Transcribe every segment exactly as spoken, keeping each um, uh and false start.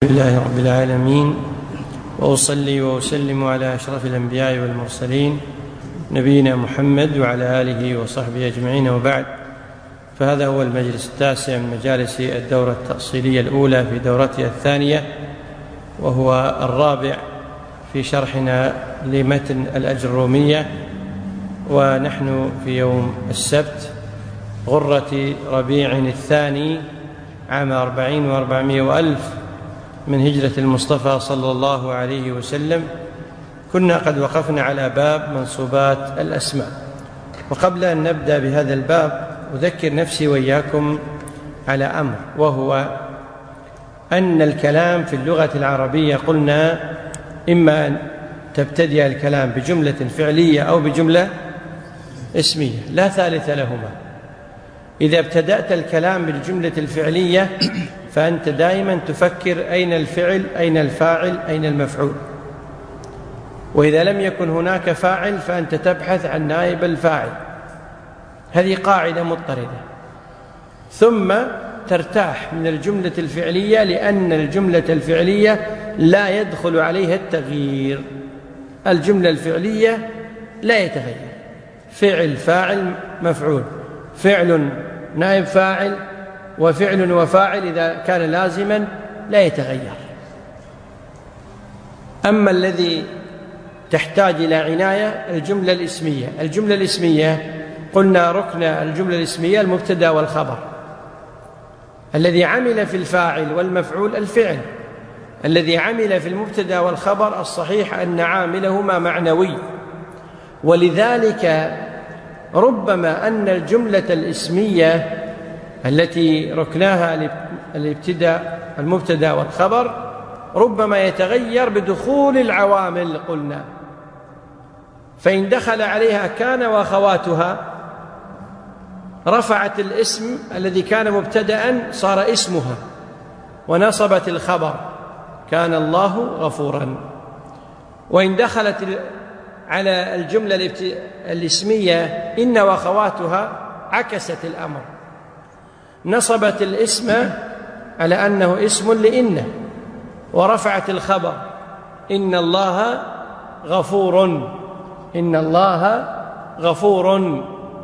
لله رب العالمين، وأصلي وأسلم على أشرف الأنبياء والمرسلين نبينا محمد وعلى آله وصحبه أجمعين، وبعد. فهذا هو المجلس التاسع من مجالس الدورة التأصيلية الأولى في دورتها الثانية، وهو الرابع في شرحنا لمتن الأجرومية، ونحن في يوم السبت غرة ربيع الثاني عام أربعين وأربعمائة وألف من هجرة المصطفى صلى الله عليه وسلم. كنا قد وقفنا على باب منصوبات الأسماء، وقبل أن نبدأ بهذا الباب أذكر نفسي وإياكم على أمر، وهو أن الكلام في اللغة العربية قلنا إما أن تبتدئ الكلام بجملة فعلية أو بجملة اسمية، لا ثالث لهما. إذا ابتدأت الكلام بالجملة الفعلية فأنت دائما تفكر أين الفعل، أين الفاعل، أين المفعول، وإذا لم يكن هناك فاعل فأنت تبحث عن نائب الفاعل. هذه قاعدة مضطردة. ثم ترتاح من الجملة الفعلية، لأن الجملة الفعلية لا يدخل عليها التغيير. الجملة الفعلية لا يتغير، فعل فاعل مفعول، فعل نائب فاعل، وفعل وفاعل إذا كان لازما لا يتغير. أما الذي تحتاج إلى عناية الجملة الاسمية. الجملة الاسمية قلنا ركن الجملة الاسمية المبتدأ والخبر. الذي عمل في الفاعل والمفعول الفعل، الذي عمل في المبتدأ والخبر الصحيح أن عاملهما معنوي. ولذلك ربما أن الجملة الاسمية التي ركناها الابتداء المبتدأ والخبر ربما يتغير بدخول العوامل قلنا، فإن دخل عليها كان وأخواتها رفعت الاسم الذي كان مبتدأ صار اسمها، ونصبت الخبر كان الله غفورا. وإن دخلت على الجملة الاسمية إن وأخواتها عكست الأمر، نصبت الاسم على أنه اسم لإن، ورفعت الخبر إن الله غفور، إن الله غفور.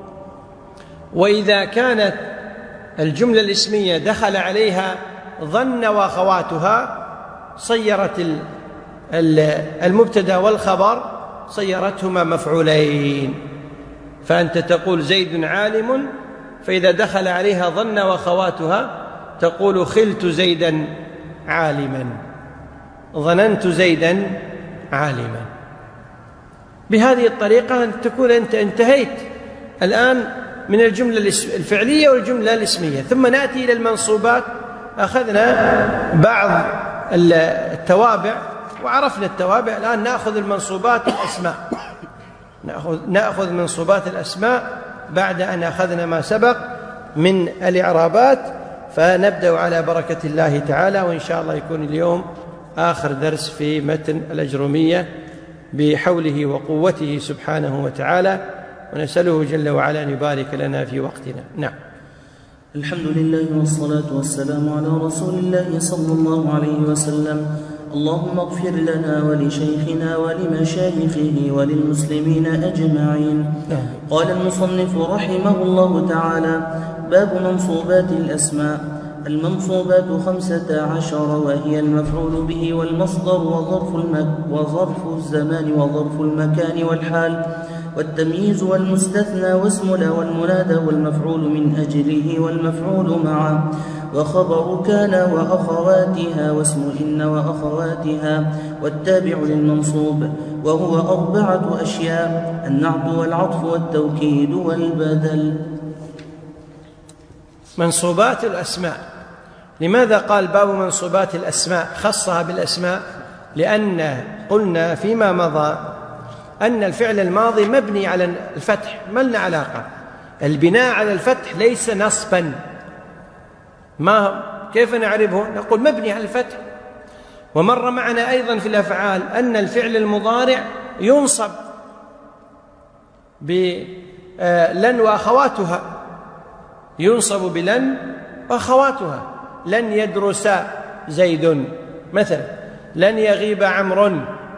وإذا كانت الجملة الاسمية دخل عليها ظن وأخواتها صيرت المبتدأ والخبر صيرتهما مفعولين. فأنت تقول زيد عالم، فإذا دخل عليها ظن وأخواتها تقول خلت زيدا عالما، ظننت زيدا عالما. بهذه الطريقة تكون أنت انتهيت الآن من الجملة الفعلية والجملة الاسمية. ثم نأتي إلى المنصوبات. أخذنا بعض التوابع وعرفنا التوابع، الآن نأخذ المنصوبات الأسماء. نأخذ, نأخذ منصوبات الأسماء بعد أن أخذنا ما سبق من الإعرابات. فنبدأ على بركة الله تعالى، وإن شاء الله يكون اليوم آخر درس في متن الأجرومية بحوله وقوته سبحانه وتعالى، ونسأله جل وعلا أن يبارك لنا في وقتنا. نعم. الحمد لله والصلاة والسلام على رسول الله صلى الله عليه وسلم. اللهم اغفر لنا ولشيخنا ولمشايخه وللمسلمين أجمعين. قال المصنف رحمه الله تعالى: باب منصوبات الأسماء. المنصوبات خمسة عشر، وهي المفعول به والمصدر وظرف, المك وظرف الزمان وظرف المكان والحال والتمييز والمستثنى واسم لا والمنادى والمفعول من أجله والمفعول معه وخبر كان وأخواتها واسم إن وأخواتها والتابع للمنصوب، وهو أربعة أشياء: النعت والعطف والتوكيد والبدل. منصوبات الأسماء. لماذا قال باب منصوبات الأسماء؟ خصها بالأسماء لأن قلنا فيما مضى أن الفعل الماضي مبني على الفتح، ما لنا علاقة. البناء على الفتح ليس نصبا. ما كيف نعرفه؟ نقول مبني على الفتح. ومر معنا أيضا في الأفعال أن الفعل المضارع ينصب بلن وأخواتها، ينصب بلن وأخواتها. لن يدرس زيد مثلا لن يغيب عمرو،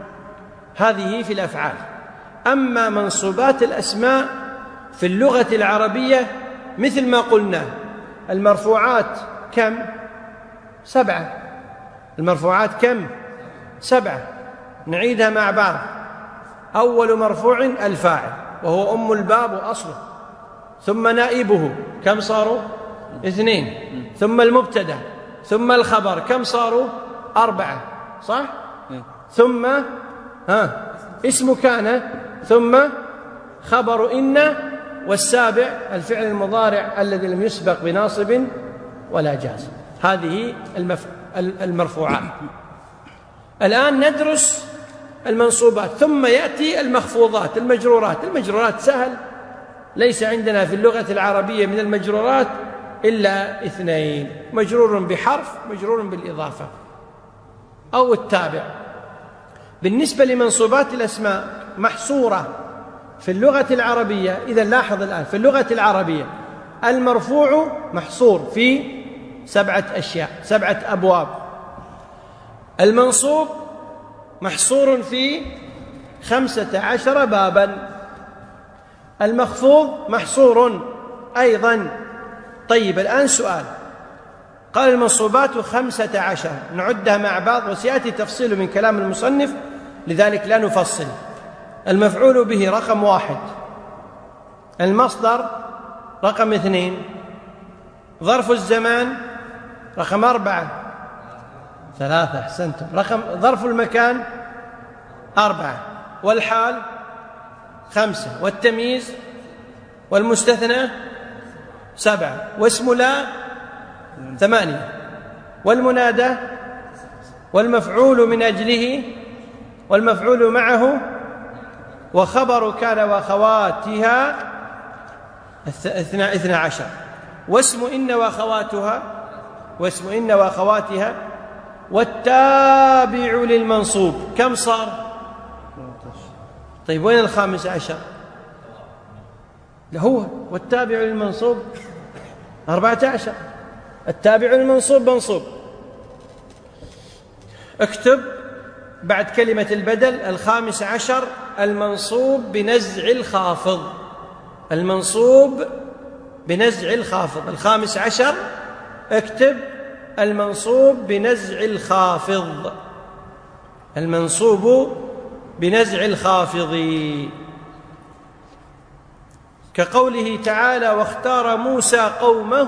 هذه في الأفعال. أما منصوبات الأسماء في اللغة العربية مثل ما قلنا، المرفوعات كم؟ سبعة. المرفوعات كم؟ سبعة. نعيدها مع بعض. أول مرفوع الفاعل وهو أم الباب وأصله، ثم نائبه، كم صاروا؟ اثنين. ثم المبتدأ، ثم الخبر، كم صاروا؟ أربعة، صح؟ ثم ها اسم كان، ثم خبر إن، والسابع الفعل المضارع الذي لم يسبق بناصب ولا جازم. هذه المف... المرفوعات. الآن ندرس المنصوبات، ثم يأتي المخفوضات، المجرورات. المجرورات سهل، ليس عندنا في اللغة العربية من المجرورات إلا اثنين: مجرور بحرف، مجرور بالإضافة أو التابع. بالنسبة لمنصوبات الأسماء محصورة في اللغة العربية. إذا لاحظ الآن في اللغة العربية المرفوع محصور في سبعة أشياء، سبعة أبواب. المنصوب محصور في خمسة عشر بابا. المخفوض محصور أيضا. طيب الآن سؤال، قال المنصوبات خمسة عشر، نعدها مع بعض وسيأتي تفصيل من كلام المصنف، لذلك لا نفصل. المفعول به رقم واحد، المصدر رقم اثنين، ظرف الزمان رقم أربعة، ثلاثة، أحسنتم، رقم ظرف المكان أربعة، والحال خمسة، والتمييز والمستثنى سبعة، واسم لا ثمانية، والمنادى والمفعول من أجله والمفعول معه وخبر كان وأخواتها اثنا عشر، واسم إن وأخواتها واسم إن وأخواتها، والتابع للمنصوب كم صار؟ طيب وين الخامس عشر؟ هو والتابع للمنصوب أربعة عشر. التابع للمنصوب منصوب. اكتب بعد كلمة البدل الخامس عشر المنصوب بنزع الخافض. المنصوب بنزع الخافض الخامس عشر، اكتب المنصوب بنزع الخافض. المنصوب بنزع الخافض، كقوله تعالى: واختار موسى قومه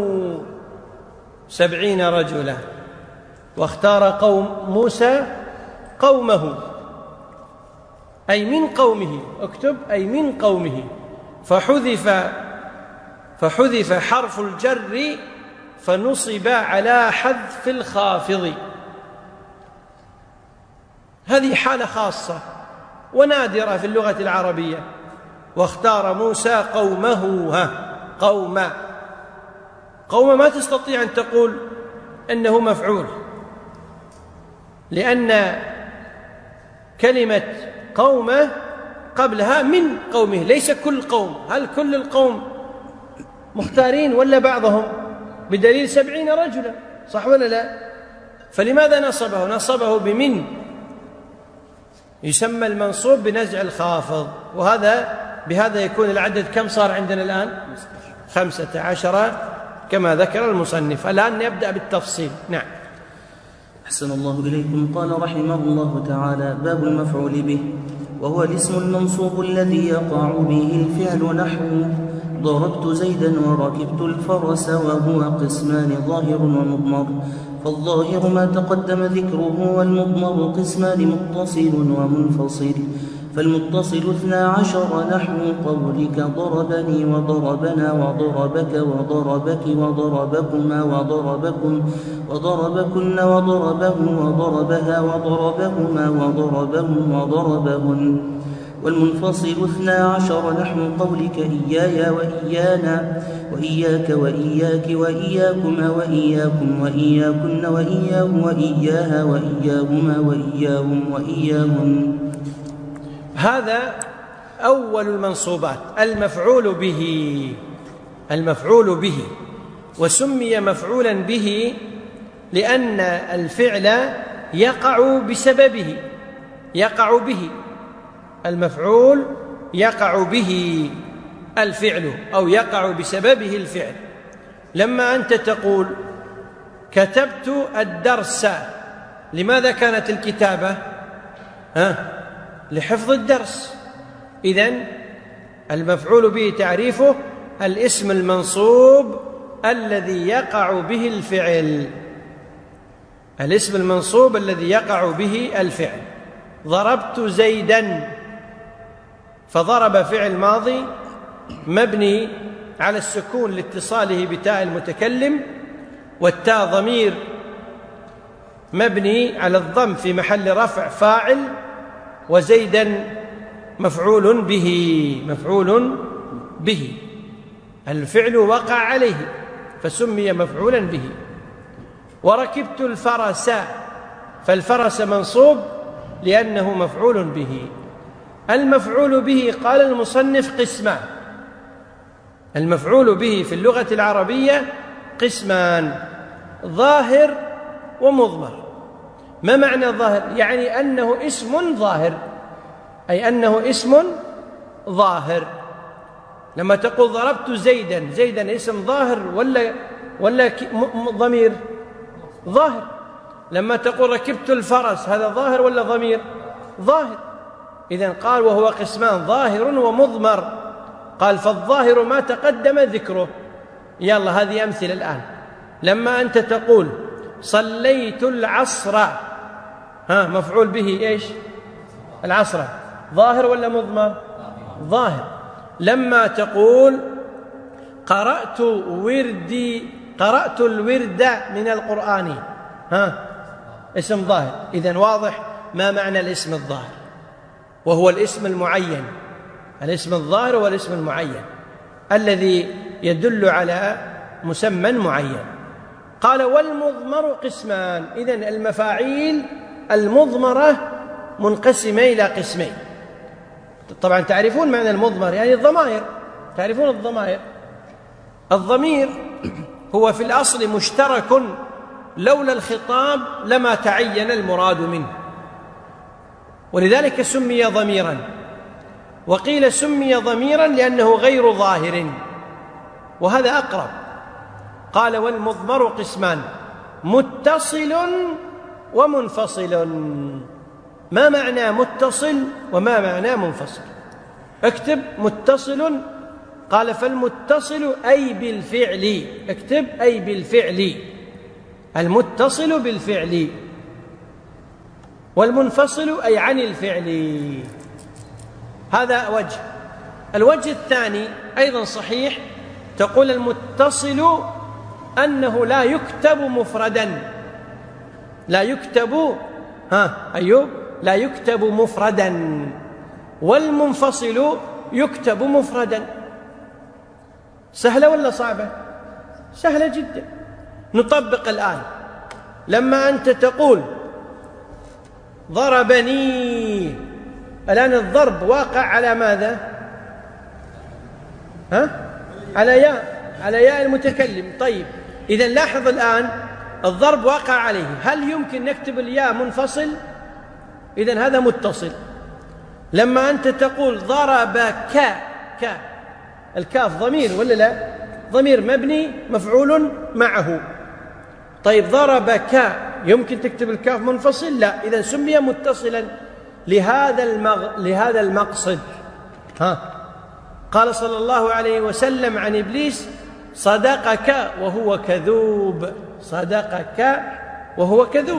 سبعين رجلا. واختار قوم موسى قومه أي من قومه، اكتب أي من قومه، فحذف فحذف حرف الجر فنصب على حذف الخافض. هذه حالة خاصة ونادرة في اللغة العربية. واختار موسى قومه، ها قوم قوم ما تستطيع أن تقول أنه مفعول، لأن كلمة قومه قبلها من قومه، ليس كل قوم. هل كل القوم مختارين ولا بعضهم؟ بدليل سبعين رجلا، صح ولا لا؟ فلماذا نصبه؟ نصبه بمن. يسمى المنصوب بنزع الخافض. وهذا بهذا يكون العدد كم صار عندنا الآن؟ خمسة عشر كما ذكر المصنف. الآن نبدأ بالتفصيل. نعم. أحسن الله إليكم. قال رحمه الله تعالى: باب المفعول به، وهو الاسم المنصوب الذي يقع به الفعل، نحو ضربت زيدا وركبت الفرس، وهو قسمان ظاهر ومضمر. فالظاهر ما تقدم ذكره، والمضمر قسمان متصل ومنفصل. فالمتصل اثنا عشر، نحو قولك ضربني وضربنا وضربك وضربك وضربكما وضربكم وضربكن وضربه وضربها وضربهما وضربهم وضربهن. والمنفصل اثنا عشر، نحو قولك إياي وإيانا وإياك وإياك وإياكما وإياكم وإياكن وإياه وإياها وإياهما وإياهم وإياهن. هذا أول المنصوبات، المفعول به. المفعول به، وسمي مفعولا به لأن الفعل يقع بسببه، يقع به المفعول، يقع به الفعل أو يقع بسببه الفعل. لما أنت تقول كتبت الدرس، لماذا كانت الكتابة؟ ها؟ لحفظ الدرس. إذن المفعول به تعريفه الاسم المنصوب الذي يقع به الفعل، الاسم المنصوب الذي يقع به الفعل. ضربت زيداً، فضرب فعل ماضي مبني على السكون لاتصاله بتاء المتكلم، والتاء ضمير مبني على الضم في محل رفع فاعل، وزيداً مفعول به، مفعول به، الفعل وقع عليه فسمي مفعولا به. وركبت الفرس، فالفرس منصوب لأنه مفعول به. المفعول به قال المصنف قسمان، المفعول به في اللغة العربية قسمان: ظاهر ومضمر. ما معنى ظاهر؟ يعني أنه اسم ظاهر، أي أنه اسم ظاهر. لما تقول ضربت زيدا، زيدا اسم ظاهر ولا ولا ضمير؟ ظاهر. لما تقول ركبت الفرس، هذا ظاهر ولا ضمير؟ ظاهر. إذن قال وهو قسمان: ظاهر ومضمر. قال فالظاهر ما تقدم ذكره. يلا هذه أمثلة الآن. لما أنت تقول صليت العصر، ها مفعول به إيش؟ العصر. ظاهر ولا مضمر؟ ظاهر. لما تقول قرأت وردي، قرأت الورد من القرآن، ها اسم ظاهر. إذن واضح ما معنى الاسم الظاهر، وهو الاسم المعين. الاسم الظاهر هو الاسم المعين الذي يدل على مسمى معين. قال والمضمر قسمان. إذن المفاعيل المضمرة منقسمة إلى قسمين. طبعا تعرفون معنى المضمر، يعني الضمائر، تعرفون الضمائر. الضمير هو في الأصل مشترك، لولا الخطاب لما تعين المراد منه، ولذلك سمي ضميرا. وقيل سمي ضميرا لأنه غير ظاهر، وهذا أقرب. قال والمضمر قسمان: متصل ومنفصل. ما معنى متصل وما معنى منفصل؟ اكتب متصل. قال فالمتصل أي بالفعل، اكتب أي بالفعل، المتصل بالفعل. والمنفصل أي عن الفعل. هذا وجه. الوجه الثاني أيضا صحيح، تقول المتصل أنه لا يكتب مفردا، لا يكتب، ها أيوب، لا يكتب مفردا. والمنفصل يكتب مفردا. سهلة ولا صعبة؟ سهلة جدا. نطبق الآن. لما أنت تقول ضربني، الآن الضرب واقع على ماذا؟ ها؟ على ياء، على ياء المتكلم. طيب إذن لاحظ الآن الضرب واقع عليه، هل يمكن نكتب الياء منفصل؟ إذن هذا متصل. لما أنت تقول ضربك، ك الكاف ضمير ولا لا؟ ضمير مبني مفعول معه. طيب ضربك يمكن تكتب الكاف منفصل؟ لا. إذن سمي متصلا لهذا المغ... لهذا المقصد. ها قال صلى الله عليه وسلم عن إبليس: صدقك وهو كذوب، صدقك وهو كذوب.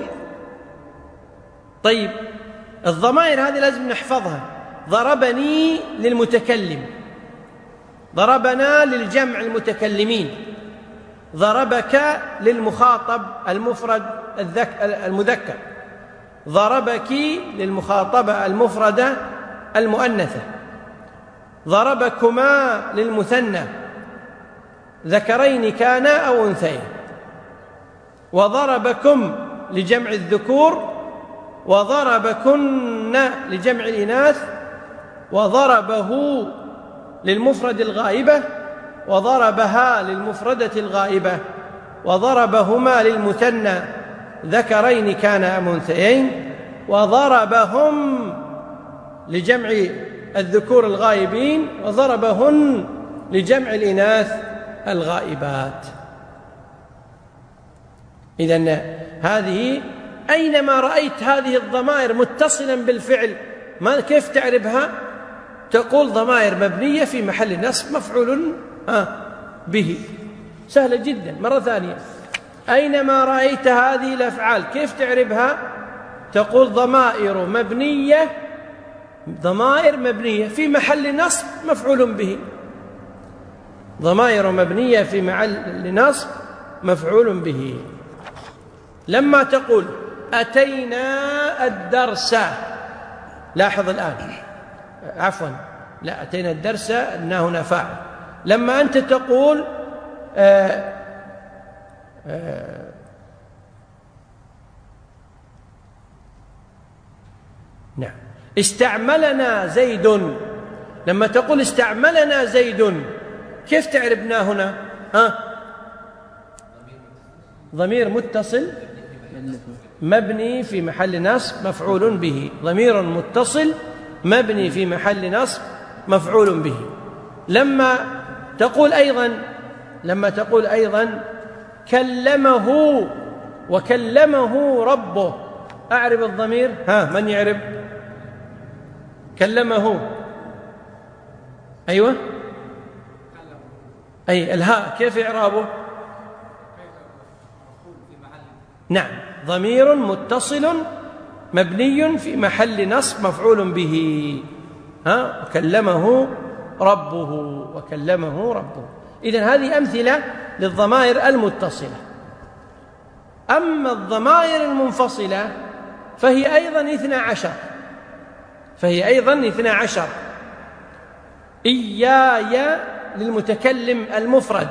طيب الضمائر هذه لازم نحفظها. ضربني للمتكلم، ضربنا للجمع المتكلمين، ضربك للمخاطب المفرد المذكر، ضربك للمخاطبة المفردة المؤنثة، ضربكما للمثنى ذكرين كان أو أنثيين، وضربكم لجمع الذكور، وضربكن لجمع الإناث، وضربه للمفرد الغائبة، وضربها للمفردة الغائبة، وضربهما للمثنى، ذكرين كانا أم أنثيين، وضربهم لجمع الذكور الغائبين، وضربهن لجمع الإناث الغائبات. إذن هذه أينما رأيت هذه الضمائر متصلا بالفعل ما كيف تعرفها؟ تقول ضمائر مبنية في محل نصب مفعول به. سهلة جدا. مرة ثانية، أينما رأيت هذه الأفعال كيف تعرفها؟ تقول ضمائر مبنية ضمائر مبنية في محل نصب مفعول به. ضمائر مبنية في محل نصب مفعول به. لما تقول أتينا الدرس، لاحظ الآن، عفوا لا أتينا الدرس أن هنا فاعل. لما أنت تقول آآ آآ نعم استعملنا زيد، لما تقول استعملنا زيد كيف تعرفنا هنا؟ ها؟ ضمير متصل مبني في محل نصب مفعول به. ضمير متصل مبني في محل نصب مفعول به. لما تقول أيضا لما تقول أيضا كلمه وكلمه ربه، أعرف الضمير؟ ها، من يعرف؟ كلمه، أيوة، أي الهاء كيف إعرابه؟ نعم، ضمير متصل مبني في محل نصب مفعول به. ها، وكلمه ربه وكلمه ربه. إذن هذه أمثلة للضمائر المتصلة. أما الضمائر المنفصلة فهي أيضا اثنا عشر فهي أيضا اثنا عشر. إياي للمتكلم المفرد،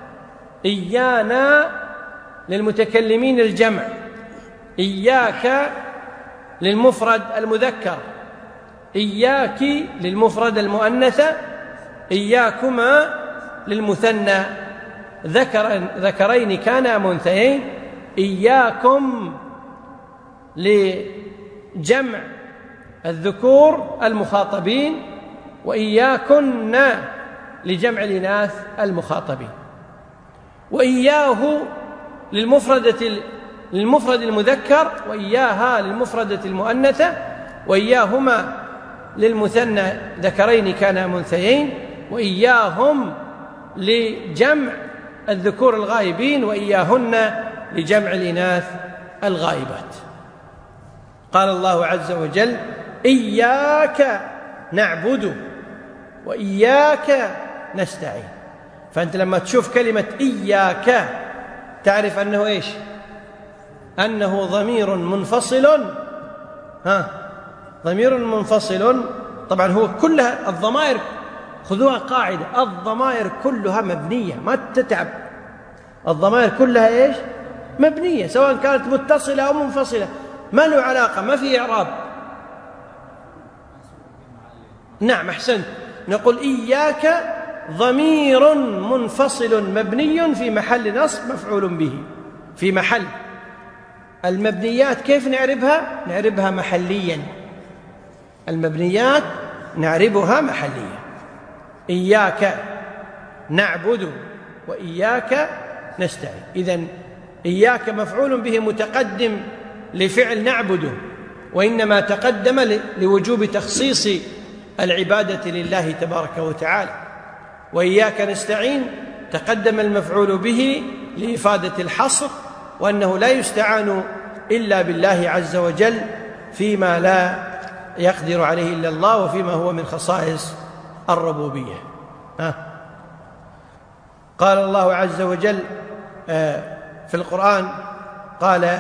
إيانا للمتكلمين الجمع، إياك للمفرد المذكر، إياك للمفرد المؤنثة، إياكما للمثنى ذكر ذكرين كان أم أنثيين، إياكم لجمع الذكور المخاطبين، وإياكن لجمع الإناث المخاطبين، وإياه للمفردة للمفرد المذكر، وإياها للمفردة المؤنثة، وإياهما للمثنى ذكرين كان أم أنثيين، وإياهم لجمع الذكور الغائبين، وإياهن لجمع الإناث الغائبات. قال الله عز وجل إياك نعبد وإياك نستعين. فأنت لما تشوف كلمة إياك تعرف أنه إيش؟ أنه ضمير منفصل. ها، ضمير منفصل. طبعا هو كلها الضمائر، خذوها قاعدة، الضمائر كلها مبنية، ما تتعب. الضمائر كلها إيش؟ مبنية، سواء كانت متصلة أو منفصلة، ما له علاقة، ما في إعراب. نعم، أحسنت. نقول إياك ضمير منفصل مبني في محل نصب مفعول به. في محل. المبنيات كيف نعربها؟ نعربها محليا. المبنيات نعربها محليا. إياك نعبد وإياك نستعين. إذن إياك مفعول به متقدم لفعل نعبده، وإنما تقدم لوجوب تخصيص العبادة لله تبارك وتعالى. وإياك نستعين تقدم المفعول به لإفادة الحصر، وأنه لا يستعان إلا بالله عز وجل فيما لا يقدر عليه إلا الله، وفيما هو من خصائص الربوبية. ها. قال الله عز وجل في القرآن، قال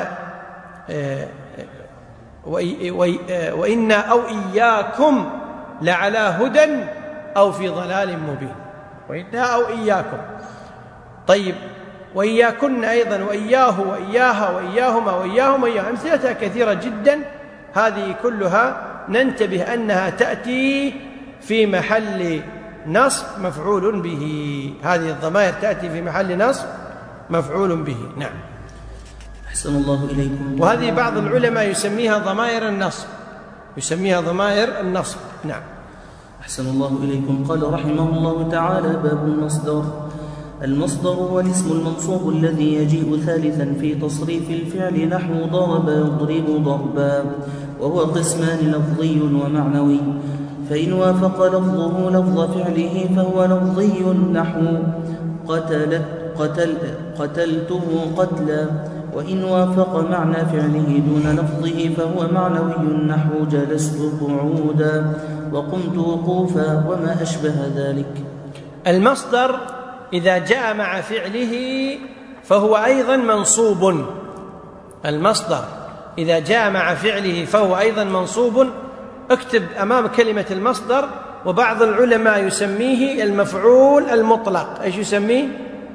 وإنا أو إياكم لعلى هدى أو في ضلال مبين. وإنا أو إياكم. طيب، وإياكن أيضا، وإياه وإياها وإياهما وإياهم وإياهم، أمثلتها كثيرة جدا. هذه كلها ننتبه أنها تأتي في محل نصب مفعول به. هذه الضمائر تأتي في محل نصب مفعول به. نعم. أحسن الله إليكم. وهذه بعض العلماء يسميها ضمائر النصب، يسميها ضمائر النصب. نعم. أحسن الله إليكم. قال رحمه الله تعالى: باب المصدر. المصدر هو الاسم المنصوب الذي يجيء ثالثا في تصريف الفعل، نحو ضرب يضرب ضربا، وهو قسمان لفظي ومعنوي. فإن وافق لفظه لفظ فعله فهو لفظي، نحو قتلت قتل قتلته قتلا. وإن وافق معنى فعله دون لفظه فهو معنوي، نحو جلست قعودا وقمت وقوفا وما أشبه ذلك. المصدر إذا جاء مع فعله فهو أيضا منصوب. المصدر إذا جاء مع فعله فهو أيضا منصوب. اكتب أمام كلمة المصدر. وبعض العلماء يسميه المفعول المطلق. إيش يسميه؟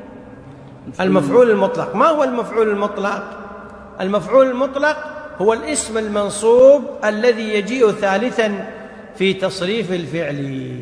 المفعول المطلق. ما هو المفعول المطلق؟ المفعول المطلق هو الاسم المنصوب الذي يجيء ثالثا في تصريف الفعل.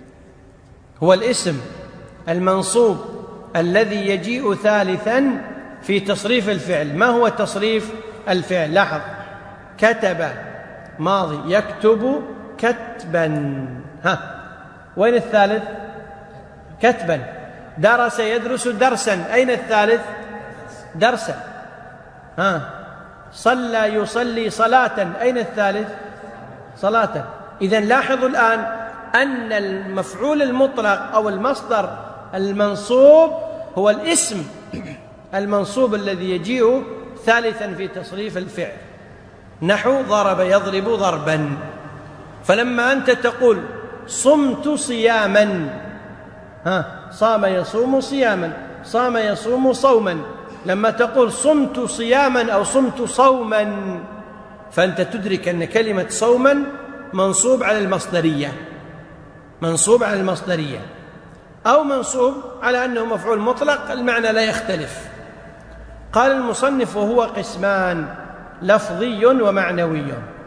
هو الاسم المنصوب الذي يجيء ثالثا في تصريف الفعل. ما هو تصريف الفعل؟ لاحظ: كتب ماضي، يكتب كتبا. ها، وين الثالث؟ كتبا. درس يدرس درسا. أين الثالث؟ درسا. ها، صلى يصلي صلاة. أين الثالث؟ صلاة. إذن لاحظوا الآن أن المفعول المطلق أو المصدر المنصوب هو الاسم المنصوب الذي يجيء ثالثا في تصريف الفعل، نحو ضرب يضرب ضربا. فلما أنت تقول صمت صياما، ها، صام يصوم صياما، صام يصوم صوما. لما تقول صمت صياما أو صمت صوما فأنت تدرك أن كلمة صوما منصوب على المصدرية، منصوب على المصدرية، أو منصوب على أنه مفعول مطلق، المعنى لا يختلف. قال المصنف: وهو قسمان لفظي ومعنوي.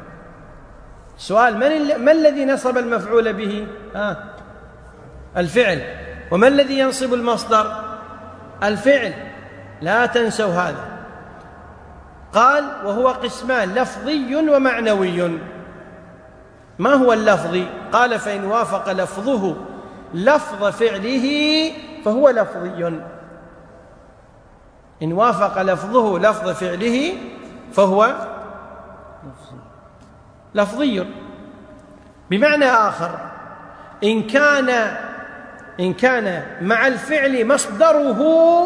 سؤال: من, ما الذي نصب المفعول به؟ آه. الفعل. وما الذي ينصب المصدر؟ الفعل. لا تنسوا هذا. قال: وهو قسمان لفظي ومعنوي. ما هو اللفظي؟ قال: فإن وافق لفظه لفظ فعله فهو لفظي. إن وافق لفظه لفظ فعله فهو لفظي. بمعنى آخر، إن كان إن كان مع الفعل مصدره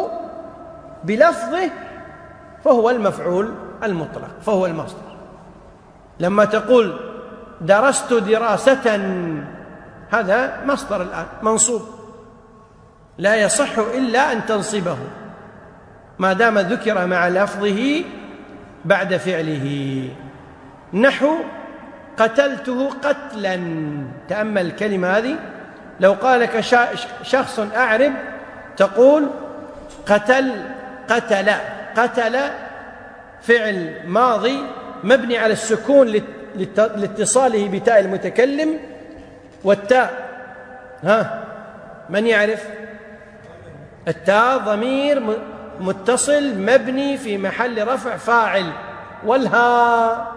بلفظه فهو المفعول المطلق، فهو المصدر. لما تقول درست دراسة، هذا مصدر الآن منصوب، لا يصح إلا أن تنصبه ما دام ذكر مع لفظه بعد فعله. نحو قتلته قتلا. تأمل الكلمة هذه. لو قال لك شخص أعرب تقول قتل قتل. قتل فعل ماضي مبني على السكون لاتصاله بتاء المتكلم، والتاء ها من يعرف؟ التاء ضمير متصل مبني في محل رفع فاعل، والهاء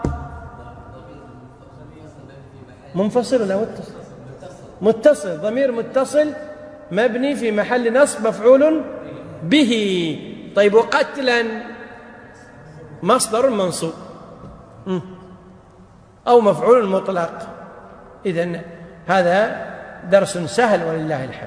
منفصل ولا متصل؟ متصل، ضمير متصل مبني في محل نصب مفعول به. طيب، وقتلا مصدر منصوب أو مفعول مطلق. إذن هذا درس سهل ولله الحمد،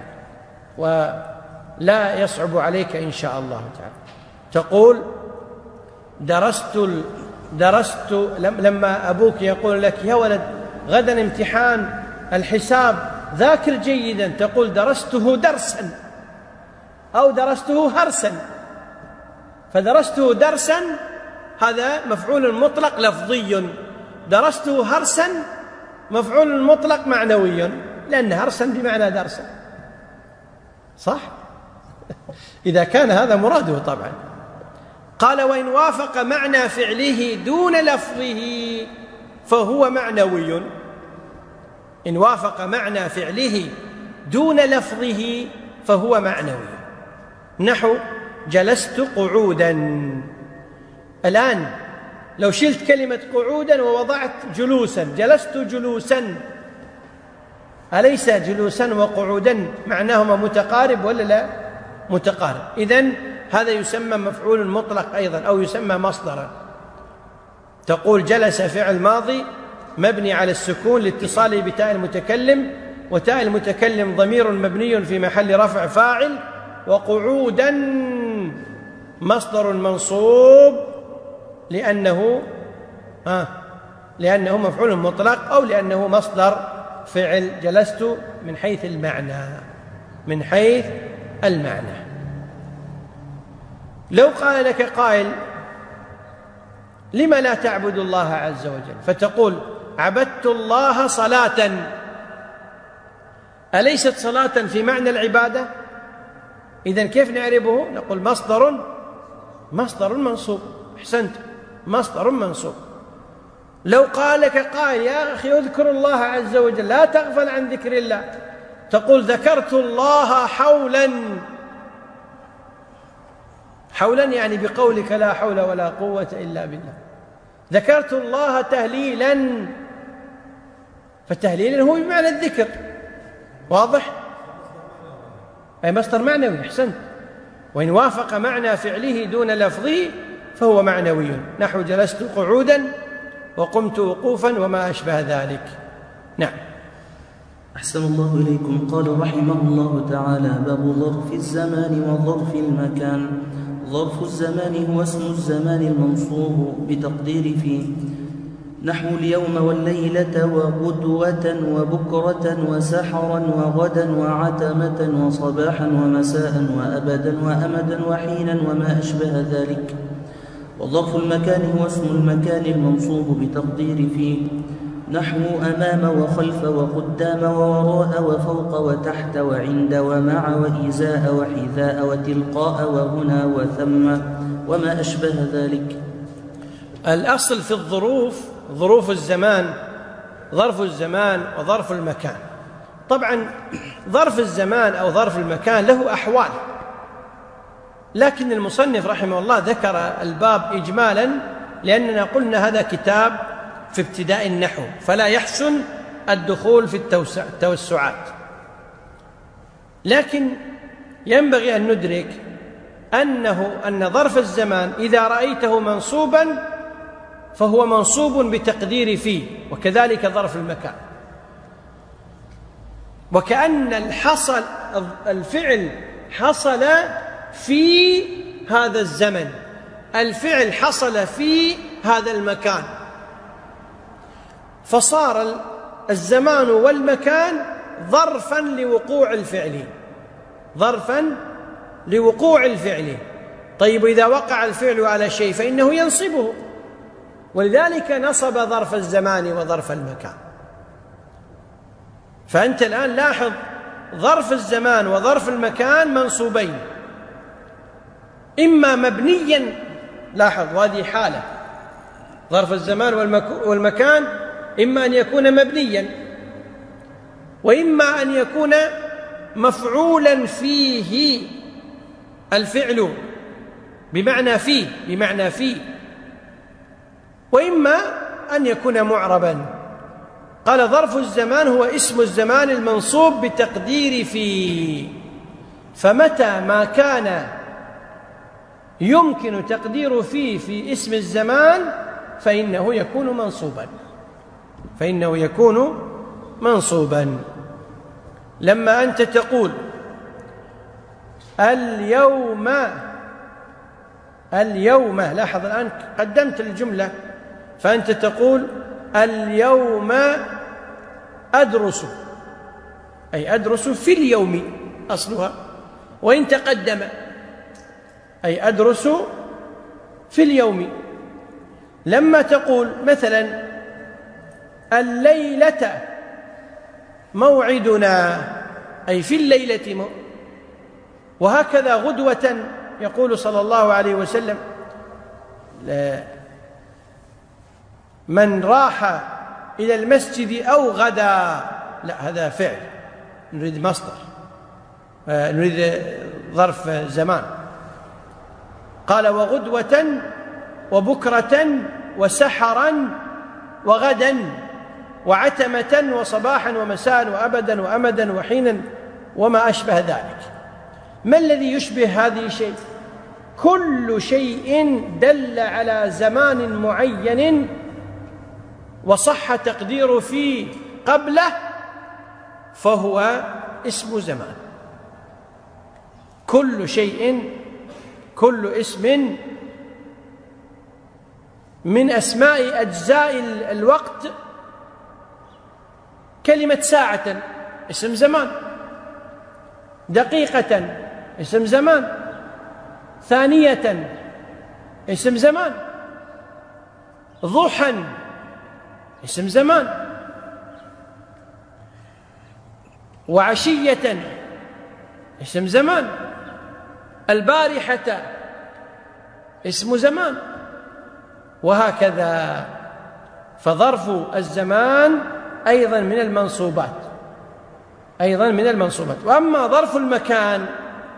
ولا يصعب عليك إن شاء الله تعالى. تقول درست درست لما أبوك يقول لك يا ولد غدا امتحان الحساب ذاكر جيدا، تقول درسته درسا أو درسته هرسا. فدرسته درسا هذا مفعول مطلق لفظي، درسته هرسا مفعول مطلق معنوي، لأن هرسا بمعنى درسا، صح؟ إذا كان هذا مراده طبعا. قال: وإن وافق معنى فعله دون لفظه فهو معنوي. إن وافق معنى فعله دون لفظه فهو معنوي. نحو جلست قعودا. الآن لو شلت كلمة قعودا ووضعت جلوسا، جلست جلوسا، أليس جلوسا وقعودا معناهما متقارب ولا لا؟ متقارب. إذن هذا يسمى مفعول مطلق أيضا، أو يسمى مصدرا. تقول جلس فعل ماضي مبني على السكون لاتصاله بتاء المتكلم، وتاء المتكلم ضمير مبني في محل رفع فاعل، وقعودا مصدر منصوب لأنه آه لأنه مفعول مطلق، أو لأنه مصدر فعل جلست من حيث المعنى، من حيث المعنى. لو قال لك قائل لم لا تعبد الله عز وجل؟ فتقول عبدت الله صلاة، أليست صلاة في معنى العبادة؟ إذن كيف نعربه؟ نقول مصدر مصدر منصوب. أحسنت، مصدر منصوب. لو قال لك قائل يا أخي اذكر الله عز وجل لا تغفل عن ذكر الله، تقول ذكرت الله حولا. حولا يعني بقولك لا حول ولا قوة إلا بالله. ذكرت الله تهليلا، فالتهليل هو بمعنى الذكر، واضح؟ أي مصدر معنوي. أحسنت. وإن وافق معنى فعله دون لفظه فهو معنوي، نحو جلست قعودا وقمت وقوفا وما أشبه ذلك. نعم. أحسن الله إليكم. قال رحمه الله تعالى: باب ظرف الزمان وظرف المكان. ظرف الزمان هو اسم الزمان المنصوب بتقدير فيه، نحو اليوم والليلة وغدوة وبكرة وسحرا وغدا وعتمة وصباحا ومساء وأبدا وأمدا وحينا وما أشبه ذلك. وظرف المكان هو اسم المكان المنصوب بتقدير فيه، نحو أمام وخلف وقدام ووراء وفوق وتحت وعند ومع وإزاء وحذاء وتلقاء وهنا وثم وما أشبه ذلك. الأصل في الظروف ظروف الزمان، ظرف الزمان وظرف المكان. طبعا ظرف الزمان أو ظرف المكان له أحوال، لكن المصنف رحمه الله ذكر الباب إجمالا لأننا قلنا هذا كتاب في ابتداء النحو، فلا يحسن الدخول في التوسعات. لكن ينبغي أن ندرك أنه أن ظرف الزمان إذا رأيته منصوبا فهو منصوب بتقدير فيه، وكذلك ظرف المكان. وكأن الحصل الفعل حصل في هذا الزمن، الفعل حصل في هذا المكان، فصار الزمان والمكان ظرفا لوقوع الفعل، ظرفا لوقوع الفعل. طيب إذا وقع الفعل على شيء فإنه ينصبه، ولذلك نصب ظرف الزمان وظرف المكان. فأنت الآن لاحظ ظرف الزمان وظرف المكان منصوبين، إما مبنيا، لاحظ وهذه حالة، ظرف الزمان والمكان إما أن يكون مبنيا، وإما أن يكون مفعولا فيه الفعل بمعنى فيه بمعنى فيه وإما أن يكون معربا. قال ظرف الزمان هو اسم الزمان المنصوب بتقدير فيه، فمتى ما كان يمكن تقدير فيه في اسم الزمان فإنه يكون منصوبا فإنه يكون منصوبا. لما أنت تقول اليوم اليوم لاحظ الآن قدمت الجملة، فأنت تقول اليوم أدرس، أي أدرس في اليوم أصلها، وإن تقدم أي أدرس في اليوم. لما تقول مثلا الليلة موعدنا أي في الليلة مو... وهكذا غدوة يقول صلى الله عليه وسلم من راح إلى المسجد أو غدا، لا هذا فعل، نريد مصدر، نريد ظرف زمان. قال وغدوة وبكرة وسحرا وغدا وعتمة وصباحا ومساء وأبدا وأمدا وحينا وما أشبه ذلك. ما الذي يشبه هذه الشيء؟ كل شيء دل على زمان معين وصح تقديره فيه قبله فهو اسم زمان. كل شيء، كل اسم من أسماء أجزاء الوقت، كلمة ساعة اسم زمان، دقيقة اسم زمان، ثانية اسم زمان، ضحى اسم زمان، وعشية اسم زمان، البارحة اسم زمان، وهكذا. فظرف الزمان أيضا من المنصوبات، أيضا من المنصوبات. وأما ظرف المكان،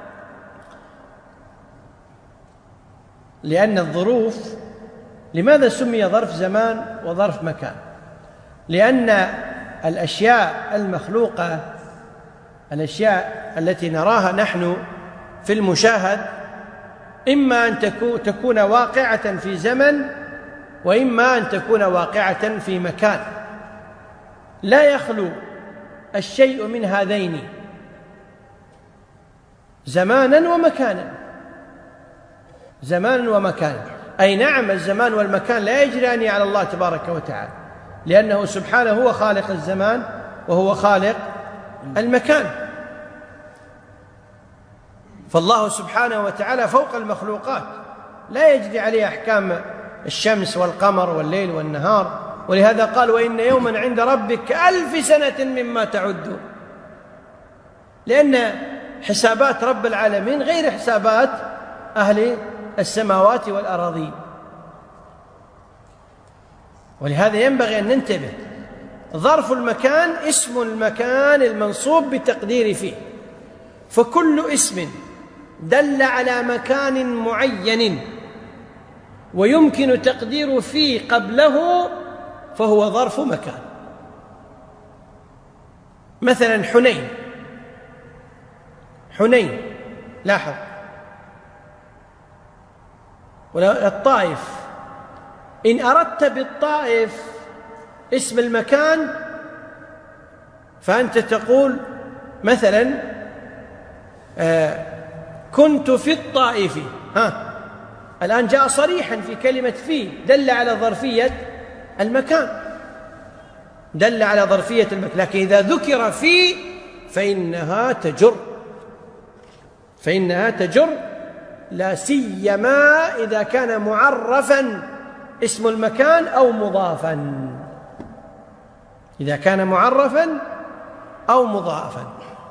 لأن الظروف، لماذا سمي ظرف زمان وظرف مكان؟ لأن الأشياء المخلوقة، الأشياء التي نراها نحن في المشاهد، إما أن تكون واقعة في زمن وإما أن تكون واقعة في مكان، لا يخلو الشيء من هذين زمانا ومكانا، زمانا ومكانا. أي نعم، الزمان والمكان لا يجريان على الله تبارك وتعالى، لأنه سبحانه هو خالق الزمان وهو خالق المكان. فالله سبحانه وتعالى فوق المخلوقات، لا يجري عليه أحكام الشمس والقمر والليل والنهار، ولهذا قال: وإن يوما عند ربك كألف سنة مما تعدون، لأن حسابات رب العالمين غير حسابات أهل السماوات والأراضين. ولهذا ينبغي أن ننتبه. ظرف المكان اسم المكان المنصوب بتقدير فيه، فكل اسم دل على مكان معين ويمكن تقدير فيه قبله فهو ظرف مكان. مثلا حنين، حنين لاحظ، والطائف، إن أردت بالطائف اسم المكان فأنت تقول مثلا آه كنت في الطائف. ها، الآن جاء صريحا في كلمة في، دل على ظرفية المكان، دل على ظرفية المكان. لكن إذا ذكر في فإنها تجر، فإنها تجر، لا سيما إذا كان معرفا اسم المكان أو مضافا، إذا كان معرفا أو مضافا.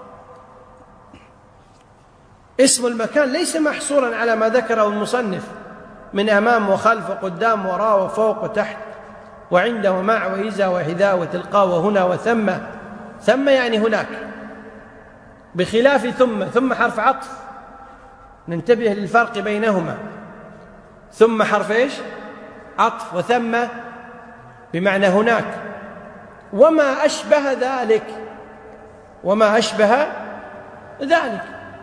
اسم المكان ليس محصورا على ما ذكره المصنف من أمام وخلف وقدام وراء وفوق وتحت وعند ومع وإذا وحذا وتلقى وهنا وثم. ثم يعني هناك، بخلاف ثم. ثم حرف عطف، ننتبه للفرق بينهما. ثم حرف إيش؟ عطف، وثم بمعنى هناك. وما أشبه ذلك، وما أشبه ذلك.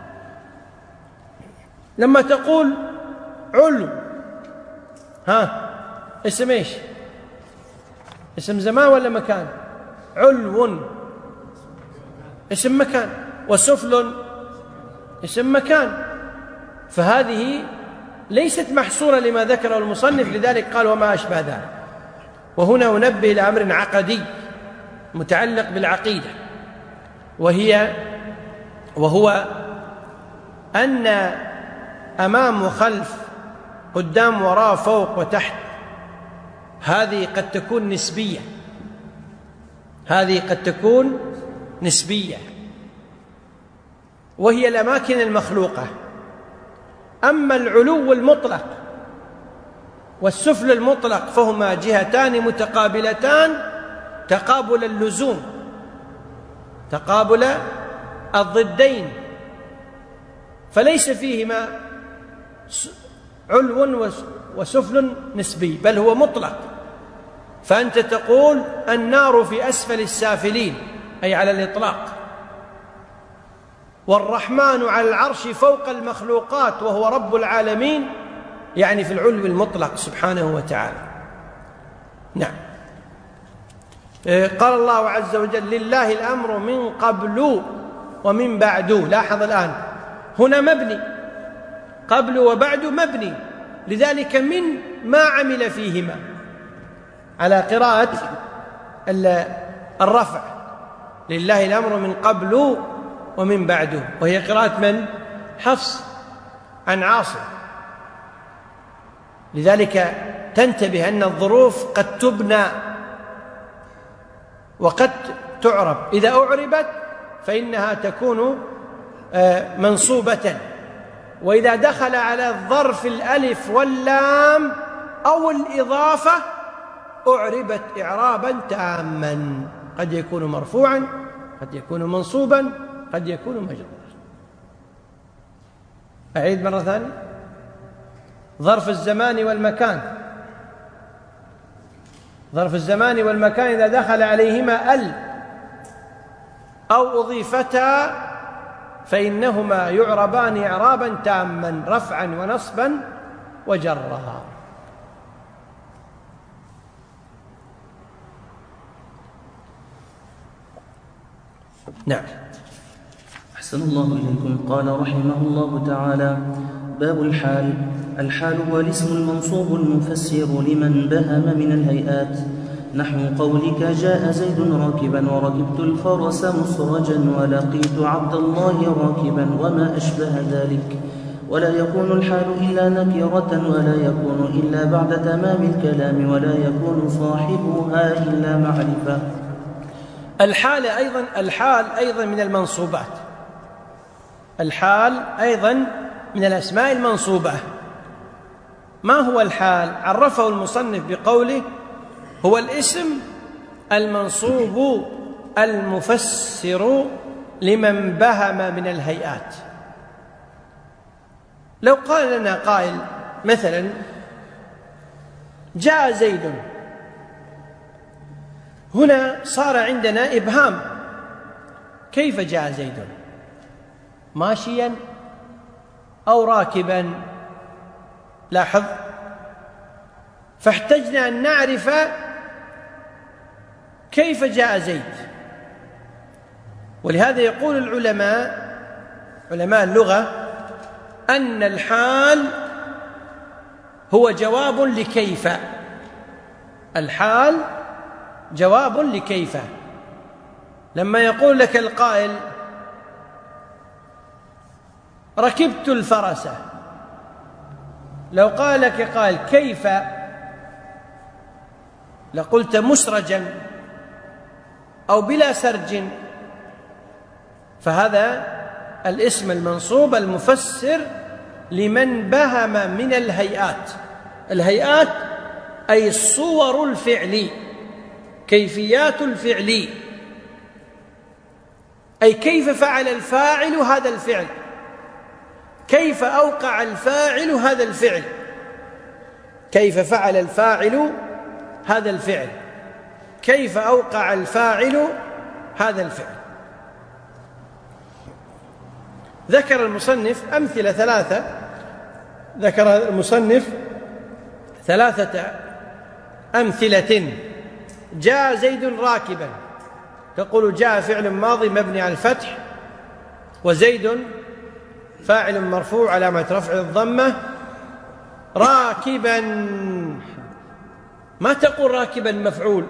لما تقول علو، ها، اسم إيش؟ اسم زمان ولا مكان؟ علو اسم مكان، وسفل اسم مكان. فهذه ليست محصورة لما ذكره المصنف، لذلك قال وما أشبه ذلك. وهنا أنبه إلى أمر عقدي متعلق بالعقيدة، وهي وهو أن أمام وخلف، قدام وراء، فوق وتحت، هذه قد تكون نسبية، هذه قد تكون نسبية، وهي الأماكن المخلوقة. أما العلو المطلق والسفل المطلق فهما جهتان متقابلتان تقابل اللزوم، تقابل الضدين، فليس فيهما علو وسفل نسبي، بل هو مطلق. فأنت تقول النار في أسفل السافلين، أي على الإطلاق. والرحمن على العرش فوق المخلوقات وهو رب العالمين، يعني في العلو المطلق سبحانه وتعالى. نعم. قال الله عز وجل لله الأمر من قبل ومن بعد. لاحظ الآن هنا مبني، قبل وبعد مبني، لذلك من ما عمل فيهما على قراءة الرفع، لله الأمر من قبل ومن بعده، وهي قراءة من؟ حفص عن عاصم. لذلك تنتبه أن الظروف قد تبنى وقد تعرب. إذا أعربت فإنها تكون منصوبة، وإذا دخل على الظرف الألف واللام أو الإضافة أعربت إعرابا تاما، قد يكون مرفوعا، قد يكون منصوبا، قد يكون مجرورا. أعيد مرة ثانية. ظرف الزمان والمكان، ظرف الزمان والمكان إذا دخل عليهما ال أو أضيفتا فإنهما يعربان إعرابا تاما، رفعا ونصبا وجرا. نعم. أحسن الله إليكم. قال رحمه الله تعالى: باب الحال. الحال هو الاسم المنصوب المفسر لمن بهم من الهيئات، نحو قولك جاء زيد راكبا وركبت الفرس مسرجا ولقيت عبد الله راكبا وما أشبه ذلك. ولا يكون الحال إلا نكرة، ولا يكون إلا بعد تمام الكلام، ولا يكون صاحبها إلا معرفة. الحال أيضا الحال أيضا من المنصوبات، الحال أيضا من الأسماء المنصوبة. ما هو الحال؟ عرفه المصنف بقوله: هو الاسم المنصوب المفسر لمن بهم من الهيئات. لو قال لنا قائل مثلا: جاء زيد، هنا صار عندنا إبهام، كيف جاء زيد؟ ماشيا أو راكبا؟ لاحظ، فاحتجنا أن نعرف كيف جاء زيد. ولهذا يقول العلماء علماء اللغة أن الحال هو جواب لكيف. الحال جواب لكيف. لما يقول لك القائل: ركبت الفرس، لو قال لك قائل كيف لقلت مسرجا أو بلا سرج، فهذا الاسم المنصوب المفسر لمن بهم من الهيئات. الهيئات أي صور الفعل، كيفيات الفعل، أي كيف فعل الفاعل هذا الفعل، كيف أوقع الفاعل هذا الفعل، كيف فعل الفاعل هذا الفعل، كيف أوقع الفاعل هذا الفعل. ذكر المصنف أمثلة ثلاثة، ذكر المصنف ثلاثة أمثلة. جاء زيد راكبا، تقول جاء فعل ماضي مبني على الفتح، وزيد فاعل مرفوع علامة رفع الضمة. راكبا، ما تقول راكبا مفعول،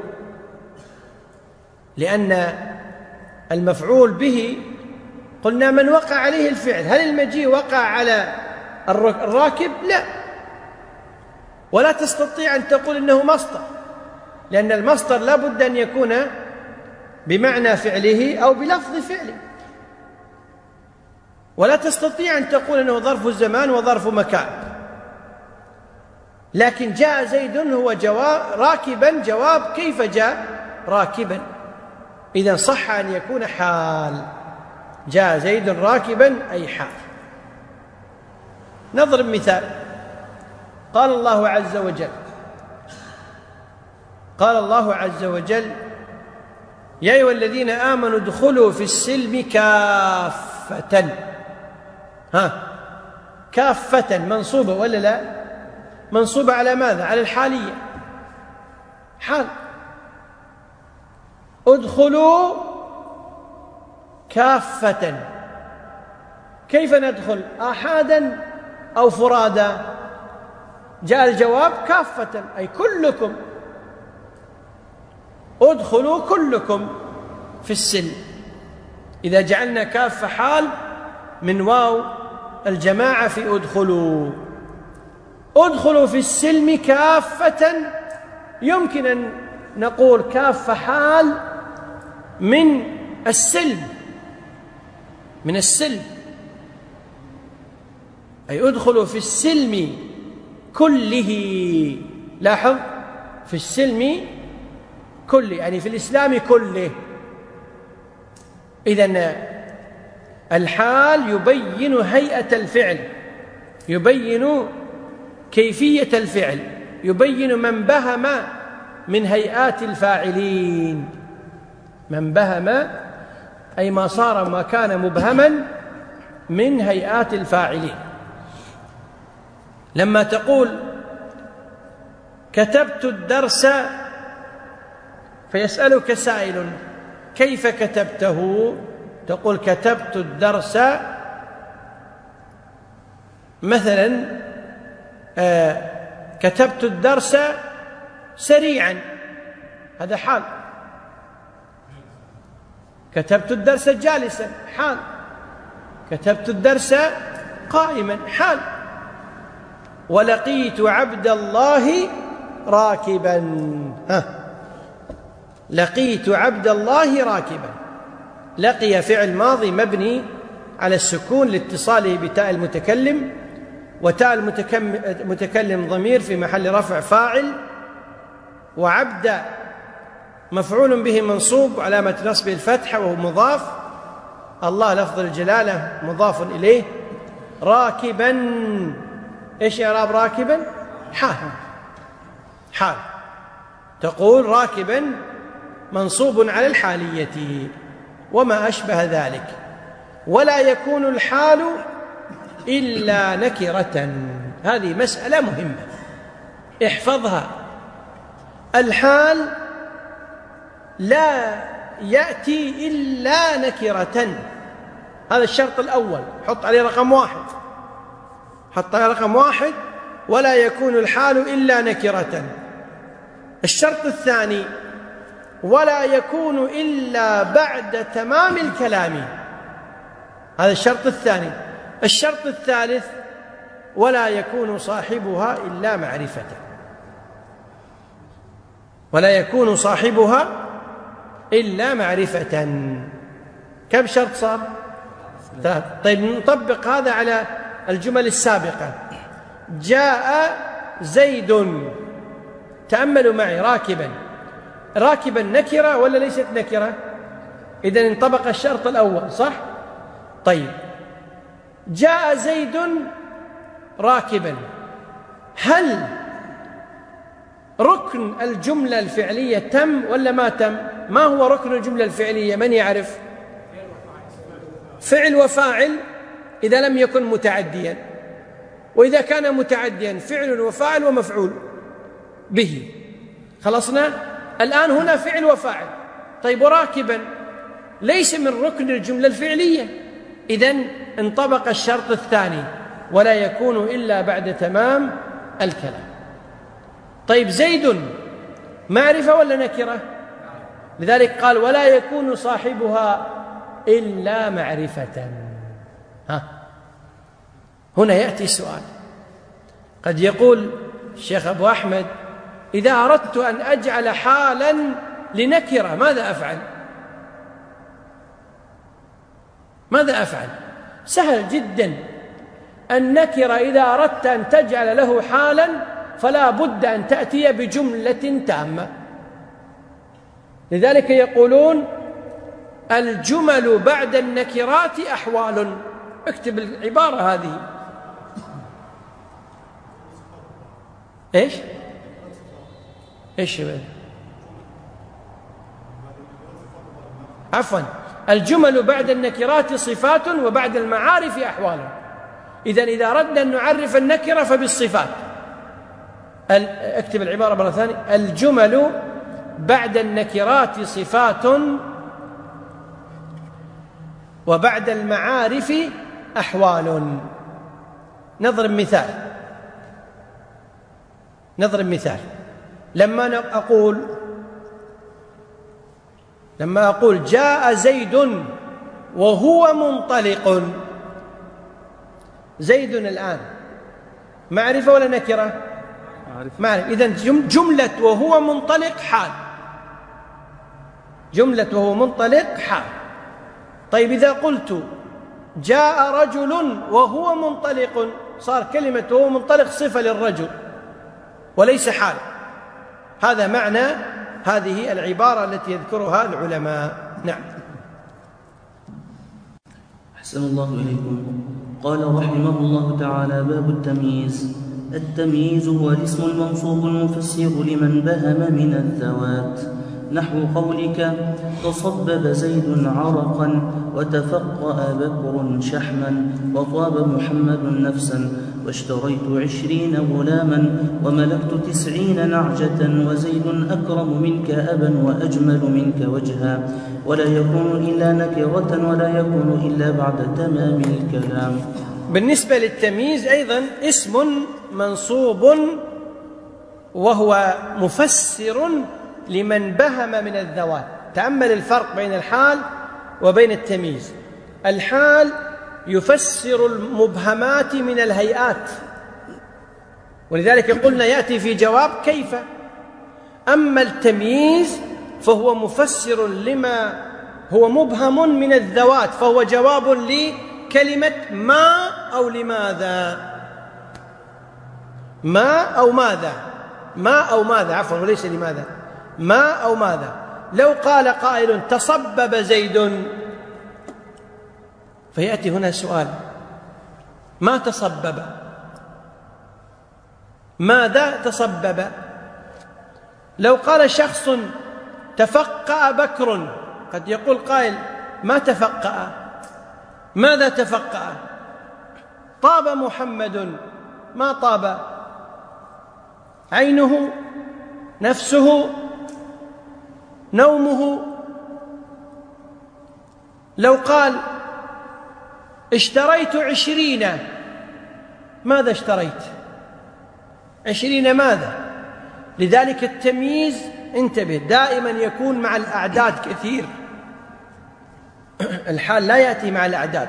لأن المفعول به قلنا من وقع عليه الفعل. هل المجيء وقع على الراكب؟ لا. ولا تستطيع أن تقول إنه مصدر، لأن المصدر لا بد أن يكون بمعنى فعله أو بلفظ فعله. ولا تستطيع أن تقول إنه ظرف الزمان وظرف مكان. لكن جاء زيد هو جواب، راكبا جواب كيف جاء راكبا، إذن صح أن يكون حال. جاء زيد راكبا أي حال. نضرب مثال: قال الله عز وجل قال الله عز وجل يا أيها الذين آمنوا ادخلوا في السلم كافة. ها كافة منصوبة ولا لا؟ منصوبة على ماذا؟ على الحالية، حال. ادخلوا كافة، كيف ندخل؟ آحادا أو فرادا؟ جاء الجواب كافة، أي كلكم، ادخلوا كلكم في السلم. إذا جعلنا كافة حال من واو الجماعة في ادخلوا، ادخلوا في السلم كافة، يمكن أن نقول كافة حال من السلم، من السلم، أي ادخلوا في السلم كله. لاحظ، في السلم كله يعني في الإسلام كله. إذن الحال يبين هيئة الفعل، يبين كيفية الفعل، يبين من بهم من هيئات الفاعلين. من بهم أي ما صار ما كان مبهما من هيئات الفاعلين. لما تقول كتبت الدرس فيسألك سائل كيف كتبته؟ تقول كتبت الدرس مثلا آه كتبت الدرس سريعا، هذا حال. كتبت الدرس جالسا، حال. كتبت الدرس قائما، حال. ولقيت عبد الله راكبا، ها لقيت عبد الله راكبا. لقي فعل ماضي مبني على السكون لاتصاله بتاء المتكلم، وتاء المتكلم ضمير في محل رفع فاعل، وعبد مفعول به منصوب علامة نصبه الفتحة وهو مضاف، الله لفظ الجلالة مضاف إليه. راكبا، إيش إعراب راكبا؟ حال، حال. تقول راكبا منصوب على الحالية وما أشبه ذلك. ولا يكون الحال إلا نكرة، هذه مسألة مهمة احفظها. الحال لا يأتي إلا نكرة، هذا الشرط الأول، حط عليه رقم واحد، حط عليه رقم واحد. ولا يكون الحال إلا نكرة. الشرط الثاني ولا يكون إلا بعد تمام الكلام، هذا الشرط الثاني. الشرط الثالث ولا يكون صاحبها إلا معرفة، ولا يكون صاحبها إلا معرفة. كم شرط صار؟ ثلاث. طيب نطبق هذا على الجمل السابقة. جاء زيد، تأملوا معي، راكبا. راكبا نكرة ولا ليست نكرة؟ إذن انطبق الشرط الأول، صح؟ طيب جاء زيد راكبا، هل ركن الجملة الفعلية تم ولا ما تم؟ ما هو ركن الجملة الفعلية؟ من يعرف؟ فعل وفاعل إذا لم يكن متعديا، وإذا كان متعديا فعل وفاعل ومفعول به. خلصنا؟ الآن هنا فعل وفاعل. طيب وراكبا ليس من ركن الجملة الفعلية، إذن انطبق الشرط الثاني ولا يكون إلا بعد تمام الكلام. طيب زيد معرفة ولا نكرة؟ لذلك قال ولا يكون صاحبها إلا معرفة. ها هنا يأتي سؤال، قد يقول الشيخ أبو أحمد إذا أردت أن أجعل حالا لنكرة ماذا أفعل؟ ماذا أفعل؟ سهل جدا. النكرة إذا أردت أن تجعل له حالا فلا بد أن تأتي بجملة تامة. لذلك يقولون الجمل بعد النكرات أحوال. اكتب العبارة هذه. إيش إيش بقى؟ عفوا، الجمل بعد النكرات صفات وبعد المعارف أحوال. إذن إذا أردنا أن نعرف النكرة فبالصفات. اكتب العبارة مرة ثانية: الجمل بعد النكرات صفات وبعد المعارف أحوال. نضرب مثال نضرب مثال لما أقول لما أقول جاء زيد وهو منطلق. زيد الآن معرفة ولا نكرة؟ معرفة. إذن جملة وهو منطلق حال، جملة وهو منطلق حال. طيب إذا قلت جاء رجل وهو منطلق، صار كلمة وهو منطلق صفة للرجل وليس حال. هذا معنى هذه العبارة التي يذكرها العلماء. نعم. أحسن الله إليكم. قال رحمه الله تعالى: باب التمييز. التمييز هو الاسم المنصوب المفسر لمن بهم من الذوات، نحو قولك: تصبب زيد عرقا، وتفقأ بكر شحما، وطاب محمد نفسا، واشتريت عشرين غلاما، وملكت تسعين نعجة، وزيد أكرم منك أبا وأجمل منك وجها. ولا يكون إلا نكرة، ولا يكون إلا بعد تمام الكلام. بالنسبة للتمييز أيضا اسم منصوب وهو مفسر لمن بهم من الذوات. تأمل الفرق بين الحال وبين التمييز. الحال يفسر المبهمات من الهيئات، ولذلك قلنا يأتي في جواب كيف. أما التمييز فهو مفسر لما هو مبهم من الذوات، فهو جواب لكلمة ما أو لماذا. ما أو ماذا ما أو ماذا عفوا وليس لماذا. ما أو ماذا. لو قال قائل: تصبب زيد، فيأتي هنا سؤال: ما تصبب؟ ماذا تصبب؟ لو قال شخص: تفقأ بكر، قد يقول قائل: ما تفقأ؟ ماذا تفقأ؟ طاب محمد، ما طاب؟ عينه، نفسه، نومه. لو قال: اشتريت عشرين، ماذا اشتريت؟ عشرين ماذا؟ لذلك التمييز انتبه دائما يكون مع الأعداد كثير. الحال لا يأتي مع الأعداد.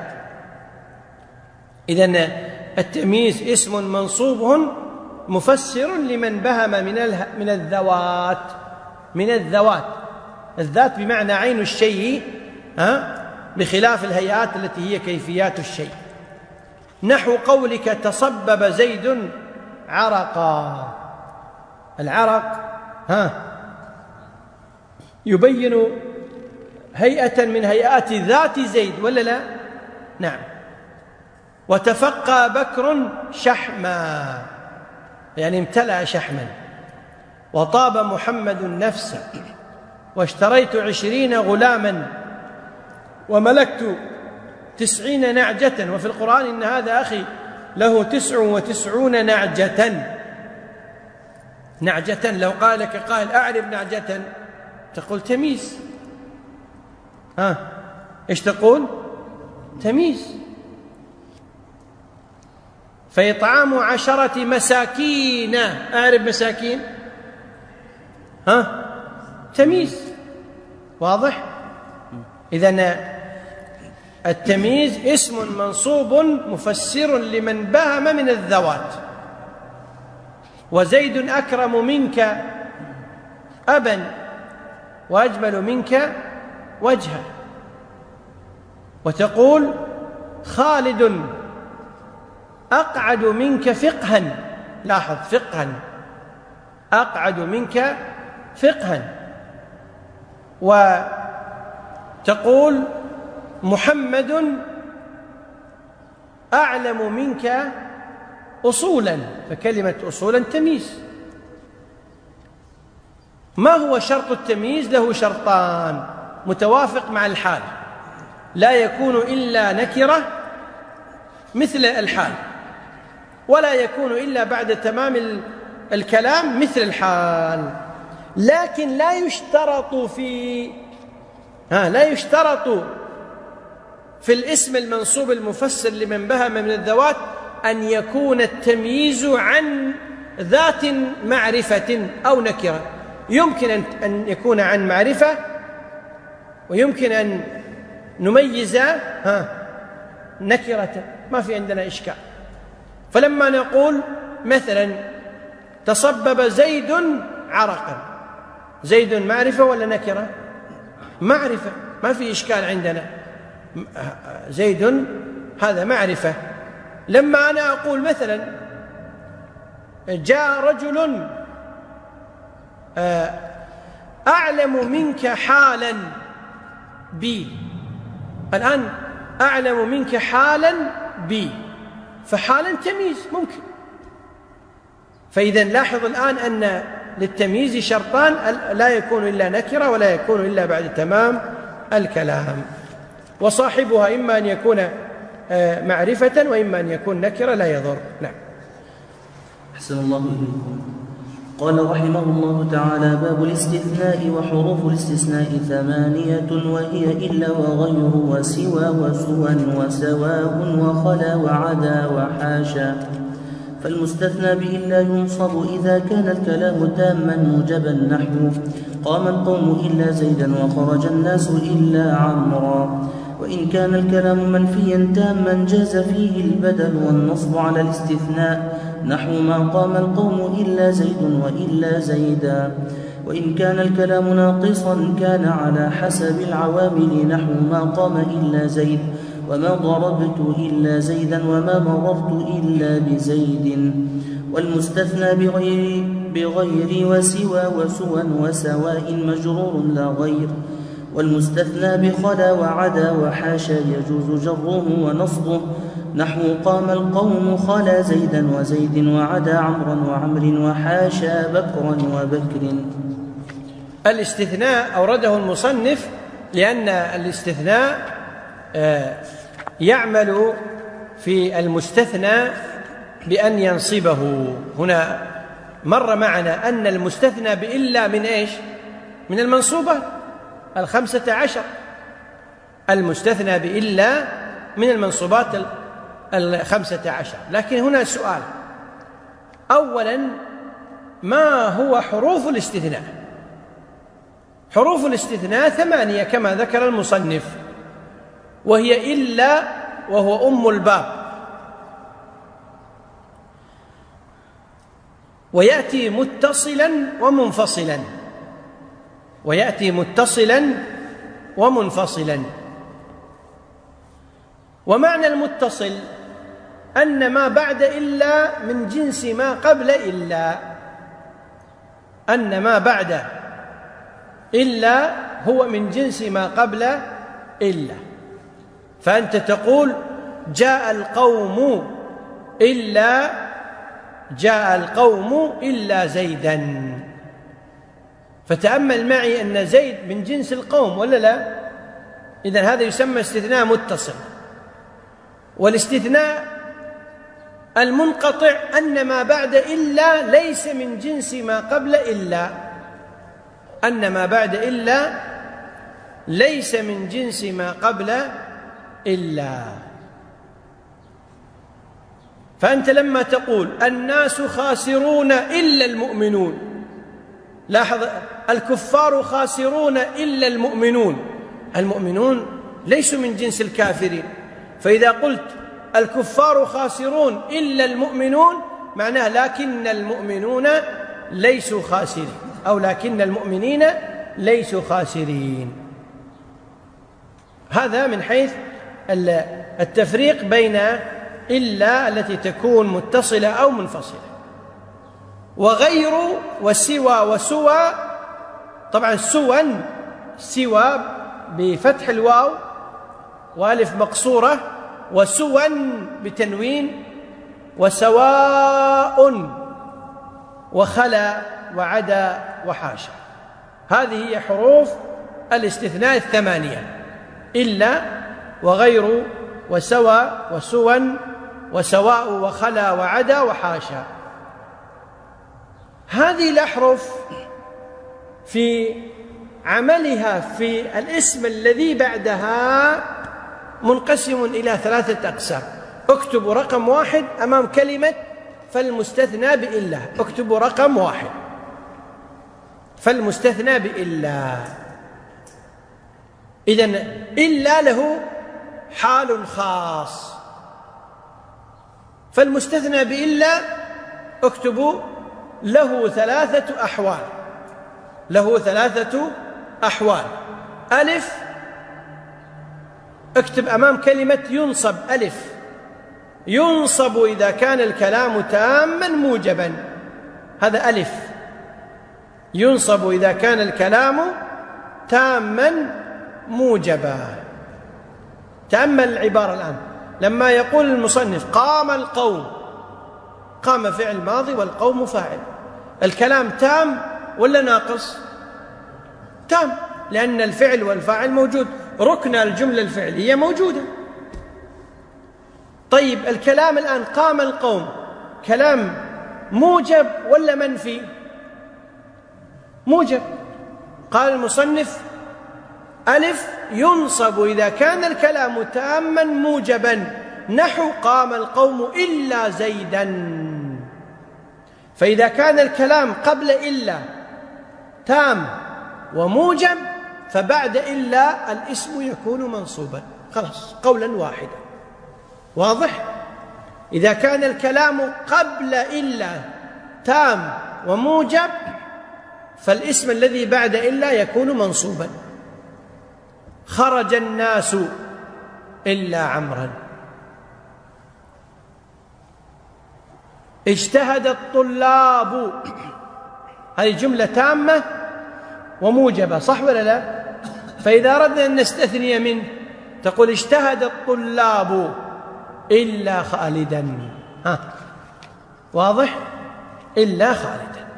إذن التمييز اسم منصوب مفسر لمن بهم من من الذوات من الذوات الذات بمعنى عين الشيء، ها، بخلاف الهيئات التي هي كيفيات الشيء. نحو قولك: تصبب زيد عرقا. العرق ها يبين هيئة من هيئات ذات زيد ولا لا؟ نعم. وتفقى بكر شحما، يعني امتلأ شحما. وطاب محمد نفسا، واشتريت عشرين غلاما، وملكت تسعين نعجة. وفي القرآن إن هذا أخي له تسع وتسعون نعجة. نعجة لو قال لك قائل: أعرف نعجة، تقول تمييز. ها إيش تقول؟ تمييز. فإطعام عشرة مساكين، أعرف مساكين، ها تمييز. واضح؟ إذن التمييز اسم منصوب مفسر لمن بهم من الذوات. وزيد أكرم منك أبا وأجمل منك وجها. وتقول: خالد أقعد منك فقها. لاحظ، فقها، أقعد منك فقها. وتقول: محمد أعلم منك أصولا. فكلمة أصولا تمييز. ما هو شرط التمييز؟ له شرطان متوافق مع الحال: لا يكون إلا نكرة مثل الحال، ولا يكون إلا بعد تمام الكلام مثل الحال. لكن لا يشترط في ها لا يشترط في الاسم المنصوب المفسر لمن بهم من الذوات أن يكون التمييز عن ذات معرفة أو نكرة. يمكن أن يكون عن معرفة، ويمكن أن نميز ها نكرة، ما في عندنا إشكال. فلما نقول مثلا تصبب زيد عرقا، زيد معرفة ولا نكرة؟ معرفة، ما في إشكال عندنا، زيد هذا معرفة. لما أنا أقول مثلا جاء رجل أعلم منك حالا بي، الآن أعلم منك حالا بي، فحالا تمييز ممكن. فإذا لاحظ الآن أن للتمييز شرطان: لا يكون إلا نكرة، ولا يكون إلا بعد تمام الكلام. وصاحبها إما أن يكون معرفة وإما أن يكون نكرة، لا يضر. نعم. أحسن الله إليكم. قال رحمه الله تعالى: باب الاستثناء. وحروف الاستثناء ثمانية، وهي إلا وغير وسوى وسوى وسواء وخلا وعدا وحاشا. فالمستثنى بإلا ينصب إذا كان الكلام تاما موجبا، نحو قام القوم إلا زيدا وخرج الناس إلا عمرا. وإن كان الكلام منفيا تاما جاز فيه البدل والنصب على الاستثناء، نحو ما قام القوم إلا زيد وإلا زيدا. وإن كان الكلام ناقصا كان على حسب العوامل، نحو ما قام إلا زيد وما ضربت إلا زيدا وما مررت إلا بزيد. والمستثنى بغير, بغير وسوى وسوى وسواء مجرور لا غير. والمستثنى بخلا وعدا وحاشا يجوز جره ونصبه، نحو قام القوم خلا زيدا وزيد وعدا عمرا وعمر وحاشا بكرا وبكر. الاستثناء أورده المصنف لأن الاستثناء يعمل في المستثنى بأن ينصبه. هنا مر معنا أن المستثنى بإلا من إيش؟ من المنصوبة الخمسة عشر. المستثنى بإلا من المنصوبات الخمسة عشر. لكن هنا سؤال: أولا، ما هو حروف الاستثناء؟ حروف الاستثناء ثمانية كما ذكر المصنف، وهي إلا وهو أم الباب، ويأتي متصلا ومنفصلا، ويأتي متصلا ومنفصلا. ومعنى المتصل أن ما بعد إلا من جنس ما قبل إلا، أن ما بعد إلا هو من جنس ما قبل إلا. فأنت تقول جاء القوم إلا جاء القوم إلا زيدا، فتأمل معي أن زيد من جنس القوم ولا لا؟ إذن هذا يسمى استثناء متصل. والاستثناء المنقطع أن ما بعد إلا ليس من جنس ما قبل إلا، أن ما بعد إلا ليس من جنس ما قبل إلا. فأنت لما تقول الناس خاسرون إلا المؤمنون، لاحظ الكفار خاسرون إلا المؤمنون، المؤمنون ليسوا من جنس الكافرين. فإذا قلت الكفار خاسرون إلا المؤمنون معناه لكن المؤمنون ليسوا خاسرين، أو لكن المؤمنين ليسوا خاسرين. هذا من حيث التفريق بين إلا التي تكون متصلة أو منفصلة. وغير وسوى وسوى، طبعا سوى سوى بفتح الواو والف مقصورة، وسوى بتنوين، وسواء وخلا وعدا وحاشا. هذه هي حروف الاستثناء الثمانية: إلا وغير وسوى وسوى وسواء وخلا وعدا وحاشا. هذه الأحرف في عملها في الاسم الذي بعدها منقسم إلى ثلاثة أقسام. اكتبوا رقم واحد أمام كلمة فالمستثنى بإلا، اكتبوا رقم واحد فالمستثنى بإلا. إذن إلا له حال خاص، فالمستثنى بإلا اكتبوا له ثلاثة أحوال، له ثلاثة أحوال. ألف، اكتب أمام كلمة ينصب ألف: ينصب إذا كان الكلام تاما موجبا، هذا ألف، ينصب إذا كان الكلام تاما موجبا. تأمل العبارة الآن لما يقول المصنف قام القوم، قام فعل ماضي والقوم فاعل، الكلام تام ولا ناقص؟ تام، لأن الفعل والفاعل موجود، ركن الجملة الفعلية موجودة. طيب الكلام الآن قام القوم كلام موجب ولا منفي؟ موجب. قال المصنف ألف: ينصب إذا كان الكلام تاما موجبا، نحو قام القوم إلا زيدا. فإذا كان الكلام قبل إلا تام وموجب، فبعد إلا الاسم يكون منصوبا، خلاص قولا واحدا. واضح؟ إذا كان الكلام قبل إلا تام وموجب، فالاسم الذي بعد إلا يكون منصوبا. خرج الناس إلا عمرا. اجتهد الطلاب، هذه جملة تامة وموجبة، صح ولا لا؟ فإذا أردنا أن نستثني منه تقول اجتهد الطلاب إلا خالدا. ها واضح؟ إلا خالدا.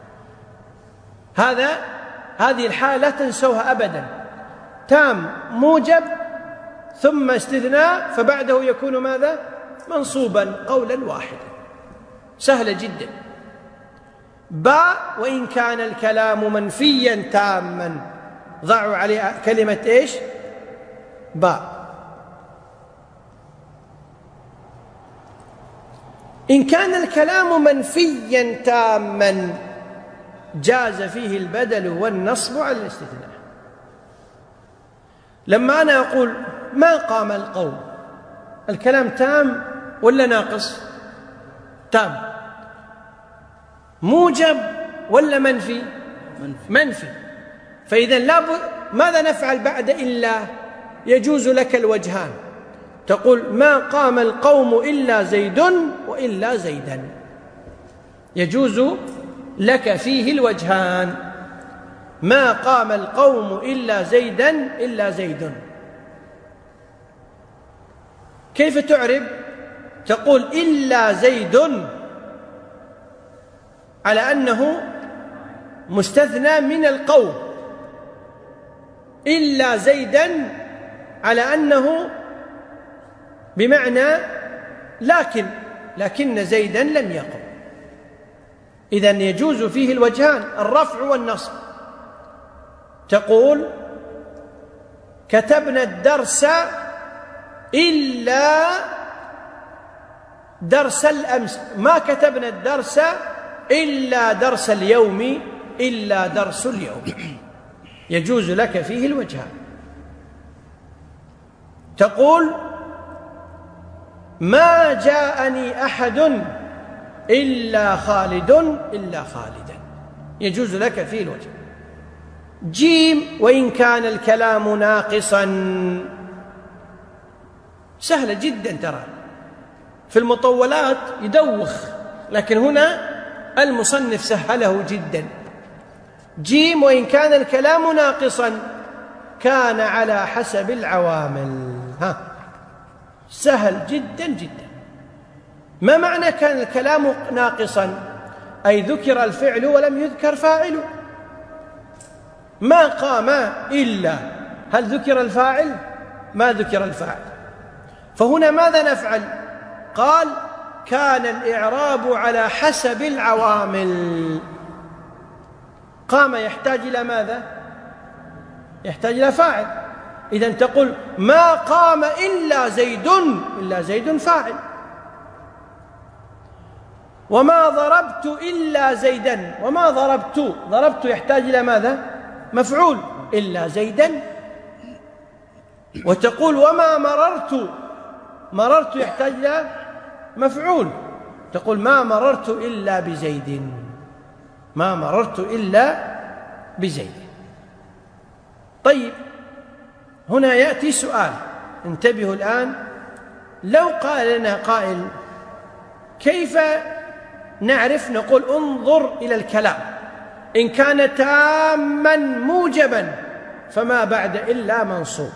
هذا هذه الحالة لا تنسوها أبدا، تام موجب ثم استثناء فبعده يكون ماذا؟ منصوبا قولا واحدا، سهلة جدا. باء: وإن كان الكلام منفيا تاما، ضعوا عليه كلمة إيش؟ باء. إن كان الكلام منفيا تاما جاز فيه البدل والنصب على الاستثناء. لما أنا أقول ما قام القوم، الكلام تام ولا ناقص؟ تام. موجب ولا منفي؟ منفي. فإذا لا ب... ماذا نفعل بعد إلا؟ يجوز لك الوجهان، تقول ما قام القوم إلا زيد وإلا زيدا، يجوز لك فيه الوجهان، ما قام القوم إلا زيدا إلا زيد. كيف تعرب؟ تقول إلا زيد على أنه مستثنى من القوم، إلا زيدا على أنه بمعنى لكن لكن زيدا لم يقم. إذن يجوز فيه الوجهان، الرفع والنصب. تقول كتبنا الدرس إلا درس الأمس، ما كتبنا الدرس إلا درس اليوم إلا درس اليوم، يجوز لك فيه الوجهان. تقول ما جاءني أحد إلا خالد إلا خالدا، يجوز لك فيه الوجه. جيم: وإن كان الكلام ناقصا، سهلة جدا ترى، في المطولات يدوخ، لكن هنا المصنف سهله جدا. جيم: وإن كان الكلام ناقصا كان على حسب العوامل. ها سهل جدا جدا. ما معنى كان الكلام ناقصا؟ أي ذكر الفعل ولم يذكر فاعله. ما قام إلا، هل ذكر الفاعل؟ ما ذكر الفاعل. فهنا ماذا نفعل؟ قال كان الإعراب على حسب العوامل. قام يحتاج إلى ماذا؟ يحتاج إلى فاعل. إذن تقول ما قام إلا زيد، إلا زيد فاعل. وما ضربت إلا زيدا، وما ضربت، ضربت يحتاج إلى ماذا؟ مفعول، إلا زيدا. وتقول وما مررت، مررت يحتاج إلى مفعول، تقول ما مررت إلا بزيد، ما مررت إلا بزيد. طيب هنا يأتي سؤال، انتبهوا الآن. لو قال لنا قائل كيف نعرف؟ نقول انظر إلى الكلام، إن كان تاما موجبا فما بعد إلا منصوب،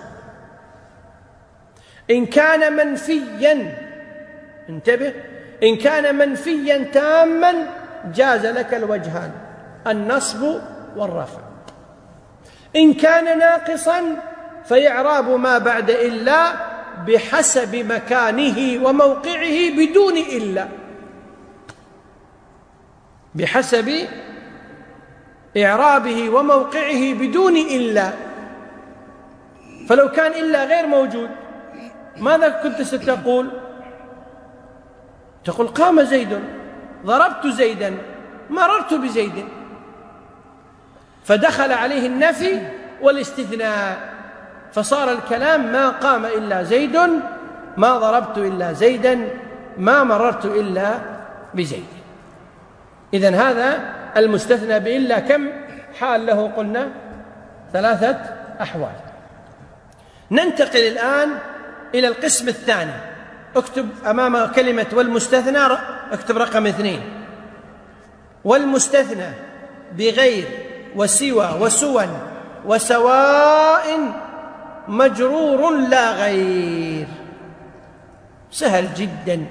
إن كان منفيا، انتبه، إن كان منفيا تاما جاز لك الوجهان، النصب والرفع. إن كان ناقصا فيعراب ما بعد إلا بحسب مكانه وموقعه بدون إلا، بحسب إعرابه وموقعه بدون إلا. فلو كان إلا غير موجود ماذا كنت ستقول؟ تقول قام زيد، ضربت زيدا، مررت بزيد، فدخل عليه النفي والاستثناء، فصار الكلام ما قام إلا زيد، ما ضربت إلا زيدا، ما مررت إلا بزيد. إذن هذا المستثنى بإلا كم حال له؟ قلنا ثلاثة أحوال. ننتقل الآن إلى القسم الثاني. اكتب أمام كلمة والمستثنى، اكتب رقم اثنين. والمستثنى بغير وسوى وسوى وسواء مجرور لا غير. سهل جدا.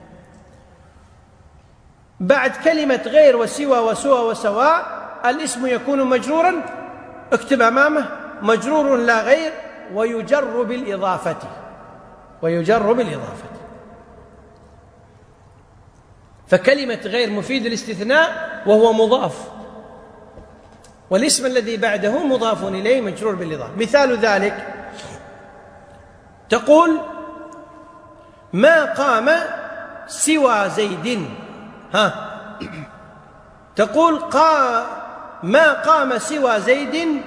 بعد كلمة غير وسوى وسوى وسواء الاسم يكون مجرورا، اكتب أمامه مجرور لا غير ويجر بالإضافة، ويجر بالإضافة. فكلمة غير مفيد الاستثناء وهو مضاف، والاسم الذي بعده مضاف إليه مجرور بالإضافة. مثال ذلك تقول ما قام سوى زيد، ها تقول قا ما قام سوى زيد،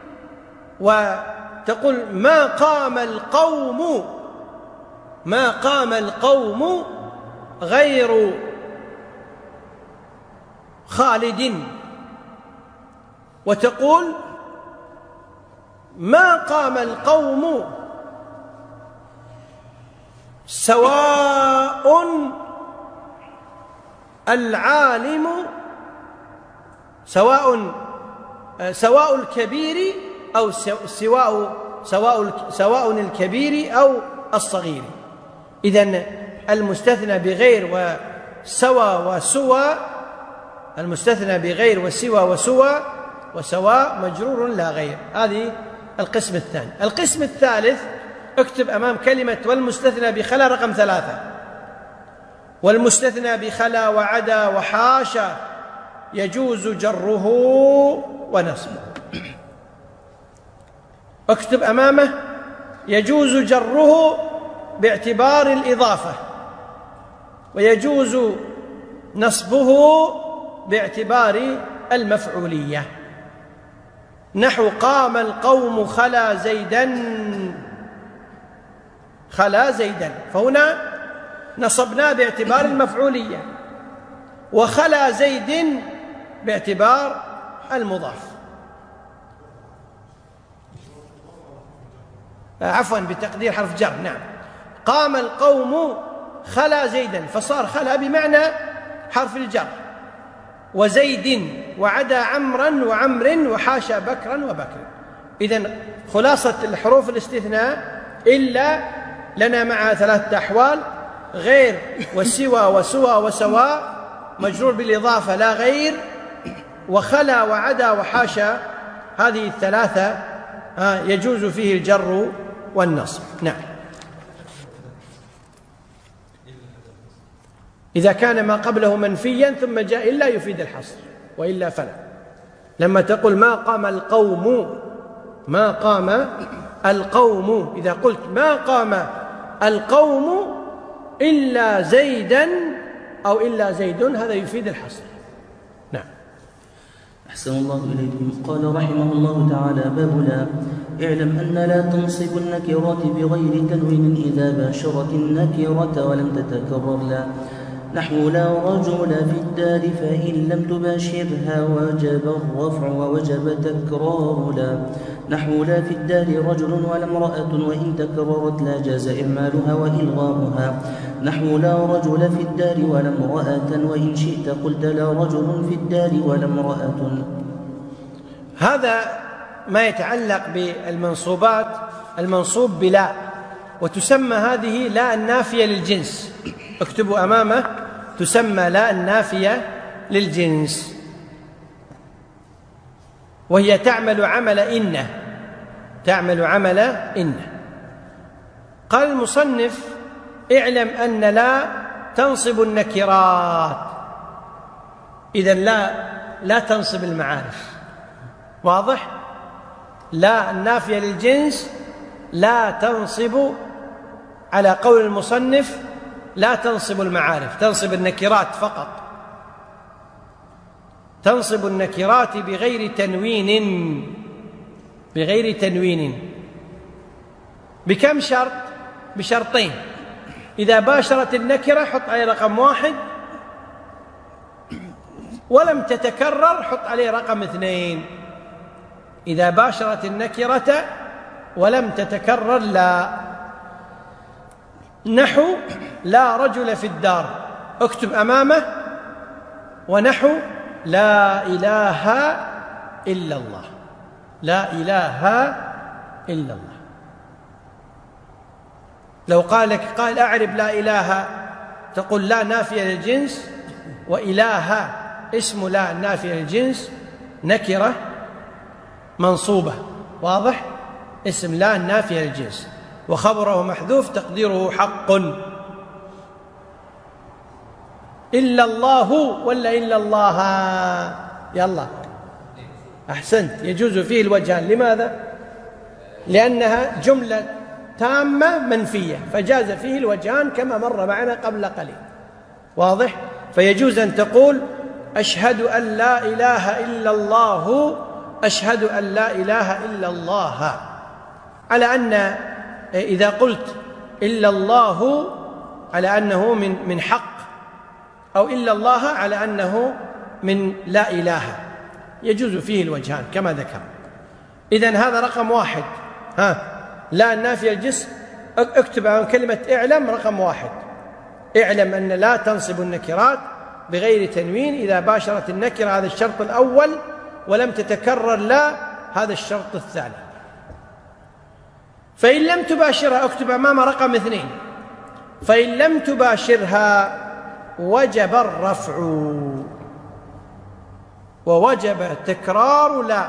وتقول ما قام القوم، ما قام القوم غير خالد، وتقول ما قام القوم سواء العالم، سواء سواء الكبير أو سواء سواء سواء الكبير أو الصغير. إذن المستثنى بغير وسوى وسوى، المستثنى بغير وسوى وسوى وسواء مجرور لا غير. هذه القسم الثاني. القسم الثالث اكتب أمام كلمة والمستثنى بخلا رقم ثلاثة. والمستثنى بخلا وعدا وحاشا يجوز جره ونصبه. اكتب أمامه يجوز جره باعتبار الإضافة، ويجوز نصبه باعتبار المفعولية. نحو قام القوم خلا زيدا، خلا زيدا، فهنا نصبنا باعتبار المفعولية، وخلا زيد باعتبار المضاف، عفوا بتقدير حرف جر. نعم، قام القوم خلا زيدا، فصار خلا بمعنى حرف الجر، وزيد وعدا عمرا وعمر وحاشا بكرا وبكر. إذن خلاصة الحروف الاستثناء إلا لنا معها ثلاثة أحوال: غير وسوى وسوى وسواء مجرور بالإضافة لا غير، وخلا وعدا وحاشا هذه الثلاثة يجوز فيه الجر والنصب. نعم. إذا كان ما قبله منفيا ثم جاء إلا يفيد الحصر، وإلا فلا. لما تقول ما قام القوم، ما قام القوم، إذا قلت ما قام القوم إلا زيدا أو إلا زيد، هذا يفيد الحصر. نعم. أحسن الله إليكم. قال رحمه الله تعالى: باب لا. اعلم أن لا تنصب النكرات بغير تنوين إذا باشرت النكرة ولم تتكرر لا. نحو لا رجل في الدار فإن لم تباشرها وجب الرفع ووجب تكرار لا. نحو لا في الدار رجل ولا امرأة وإن تكررت لا جاز إعمالها وإلغاؤها. نحو لا رجل في الدار ولا امرأة وإن شئت قلت لا رجل في الدار ولا امرأة. هذا ما يتعلق بالمنصوبات، المنصوب بلا، وتسمى هذه لا النافية للجنس. اكتبوا أمامه: تسمى لا النافية للجنس، وهي تعمل عمل إن، تعمل عمل إن. قال المصنف: اعلم أن لا تنصب النكرات. إذن لا لا تنصب المعارف. واضح؟ لا النافية للجنس لا تنصب، على قول المصنف لا تنصب المعارف، تنصب النكرات فقط، تنصب النكرات بغير تنوين، بغير تنوين. بكم شرط؟ بشرطين: إذا باشرت النكرة حط عليه رقم واحد، ولم تتكرر حط عليه رقم اثنين. إذا باشرت النكرة ولم تتكرر لا. نحو لا رجل في الدار، اكتب أمامه: ونحو لا إله إلا الله، لا إله إلا الله. لو قال لك قال أعرب لا إله، تقول لا نافية للجنس، وإله اسم لا نافية للجنس نكرة منصوبة. واضح؟ اسم لا نافية للجنس، وخبره محذوف تقديره حق. إلا الله ولا إلا الله؟ يلا أحسنت، يجوز فيه الوجهان. لماذا؟ لأنها جملة تامة منفية، فجاز فيه الوجهان كما مر معنا قبل قليل. واضح؟ فيجوز أن تقول أشهد أن لا إله إلا الله، أشهد أن لا إله إلا الله، على أن إذا قلت إلا الله على أنه من من حق، أو إلا الله على أنه من لا إله، يجوز فيه الوجهان كما ذكر. إذن هذا رقم واحد. ها لا النافية الجنس، اكتب عن كلمة اعلم رقم واحد: اعلم أن لا تنصب النكرات بغير تنوين إذا باشرت النكرة، هذا الشرط الأول، ولم تتكرر لا، هذا الشرط الثاني. فإن لم تباشرها، اكتب أمام رقم اثنين: فإن لم تباشرها وجب الرفع ووجب تكرار لا.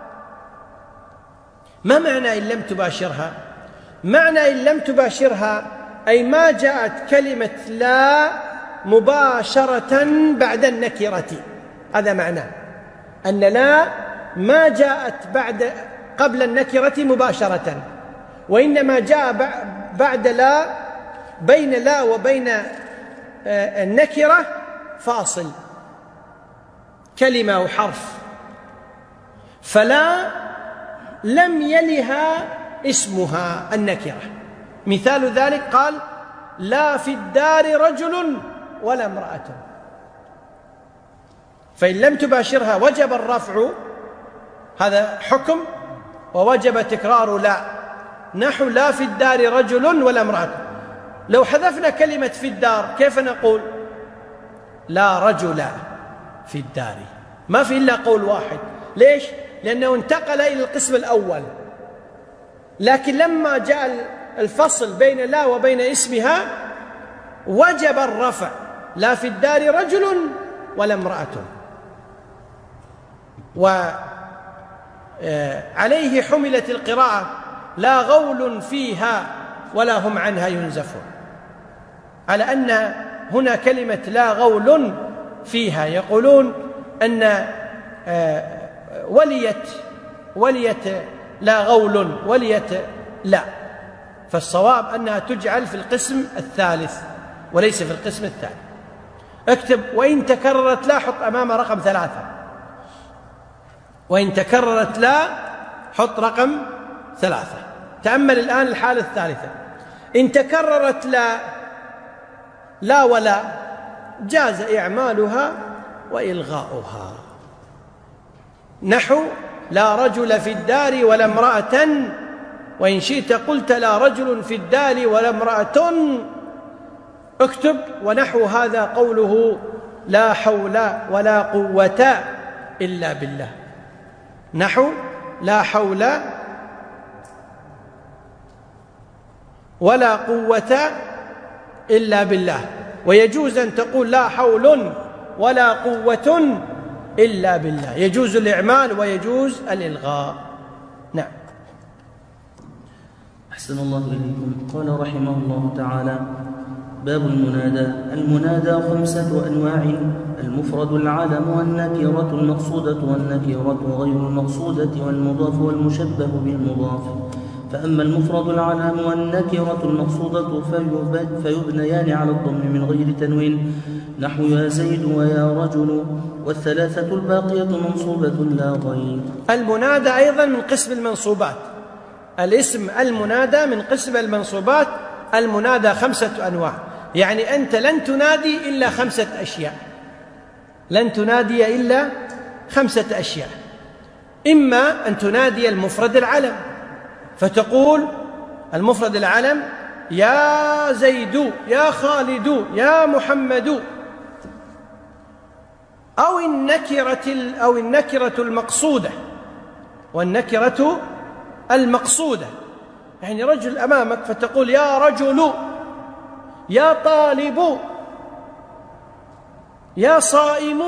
ما معنى إن لم تباشرها؟ معنى إن لم تباشرها أي ما جاءت كلمة لا مباشرة بعد النكرة. هذا معناه أن لا ما جاءت بعد قبل النكرة مباشرة، وإنما جاء بعد لا، بين لا وبين النكرة فاصل، كلمة أو حرف، فلا لم يلها اسمها النكرة. مثال ذلك قال لا في الدار رجل ولا امرأة، فإن لم تباشرها وجب الرفع، هذا حكم، ووجب تكرار لا. نحو لا في الدار رجل ولا امرأة. لو حذفنا كلمة في الدار كيف نقول؟ لا رجل في الدار، ما في إلا قول واحد. ليش؟ لأنه انتقل إلى القسم الأول، لكن لما جاء الفصل بين لا وبين اسمها وجب الرفع: لا في الدار رجل ولا امرأة. عليه حملت القراءة لا غول فيها ولا هم عنها ينزفون، على أن هنا كلمة لا غول فيها، يقولون أن وليت وليت لا غول وليت لا، فالصواب أنها تجعل في القسم الثالث وليس في القسم الثاني. اكتب وإن تكررت لا، حط أمام رقم ثلاثة، وإن تكررت لا حط رقم ثلاثة. تأمل الآن الحالة الثالثة، إن تكررت لا لا ولا جاز إعمالها وإلغاؤها، نحو لا رجل في الدار ولا امرأة، وإن شئت قلت لا رجل في الدار ولا امرأة. اكتب ونحو هذا قوله لا حول ولا قوة إلا بالله، نحو لا حول ولا قوة إلا بالله. ويجوز أن تقول لا حول ولا قوة إلا بالله، يجوز الإعمال ويجوز الإلغاء. نعم. أحسن الله إليكم. قال رحمه الله تعالى: باب المنادى. المنادى خمسة أنواع: المفرد العلم، والنكرة المقصودة، والنكرة غير المقصودة، والمضاف والمشبه بالمضاف. فأما المفرد العلم والنكرة المقصودة فيبنيان على الضم من غير تنوين، نحو يا زيد ويا رجل، والثلاثة الباقية منصوبة لا غير. المنادى أيضا من قسم المنصوبات، الاسم المنادى من قسم المنصوبات. المنادى خمسة أنواع، يعني أنت لن تنادي إلا خمسة أشياء، لن تنادي إلا خمسة أشياء. إما أن تنادي المفرد العلم فتقول المفرد العلم يا زيد يا خالد يا محمد، أو النكرة أو النكرة المقصودة. والنكرة المقصودة يعني رجل أمامك فتقول يا رجل، يا طالب، يا صائم.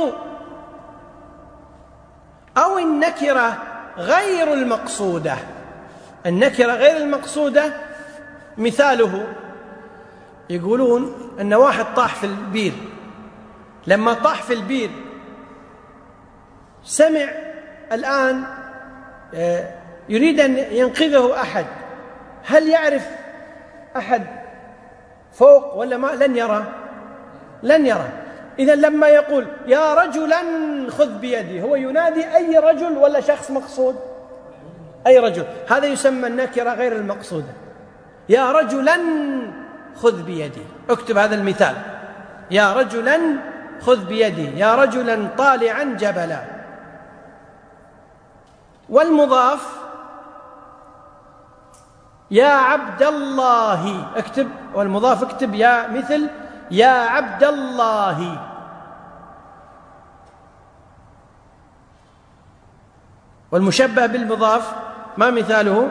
أو النكرة غير المقصودة. النكرة غير المقصودة مثاله يقولون أن واحد طاح في البير، لما طاح في البير سمع الآن يريد أن ينقذه أحد، هل يعرف أحد فوق ولا ما؟ لن يرى، لن يرى. إذن لما يقول يا رجلا خذ بيدي، هو ينادي أي رجل ولا شخص مقصود؟ أي رجل. هذا يسمى النكرة غير المقصودة. يا رجلا خذ بيدي، اكتب هذا المثال، يا رجلا خذ بيدي، يا رجلا طالعا جبلا. والمضاف يا عبد الله، اكتب والمضاف اكتب يا مثل يا عبد الله. والمشبه بالمضاف ما مثاله؟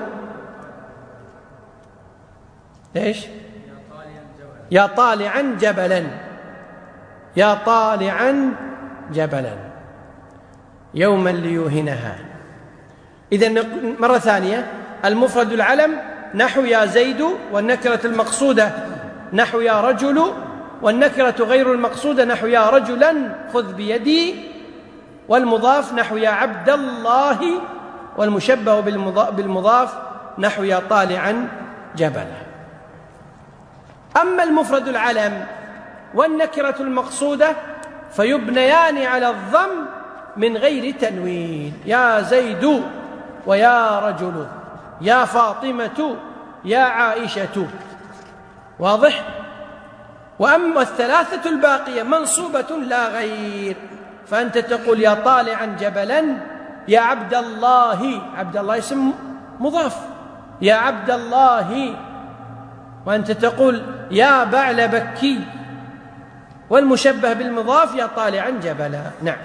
ايش؟ يا طالعا جبلا، يا طالعا جبلا يوما ليوهنها. إذن مرة ثانية، المفرد العلم نحو يا زيد، والنكرة المقصودة نحو يا رجل، والنكرة غير المقصودة نحو يا رجلا خذ بيدي، والمضاف نحو يا عبد الله، والمشبه بالمضاف نحو يا طالعا جبلا. أما المفرد العلم والنكرة المقصودة فيبنيان على الضم من غير تنوين، يا زيد ويا رجل، يا فاطمة، يا عائشة. واضح؟ وأما الثلاثة الباقية منصوبة لا غير، فأنت تقول يا طالعا جبلا، يا عبد الله، عبد الله اسم مضاف، يا عبد الله، وأنت تقول يا بعل بكي، والمشبه بالمضاف يا طالعا جبلا. نعم.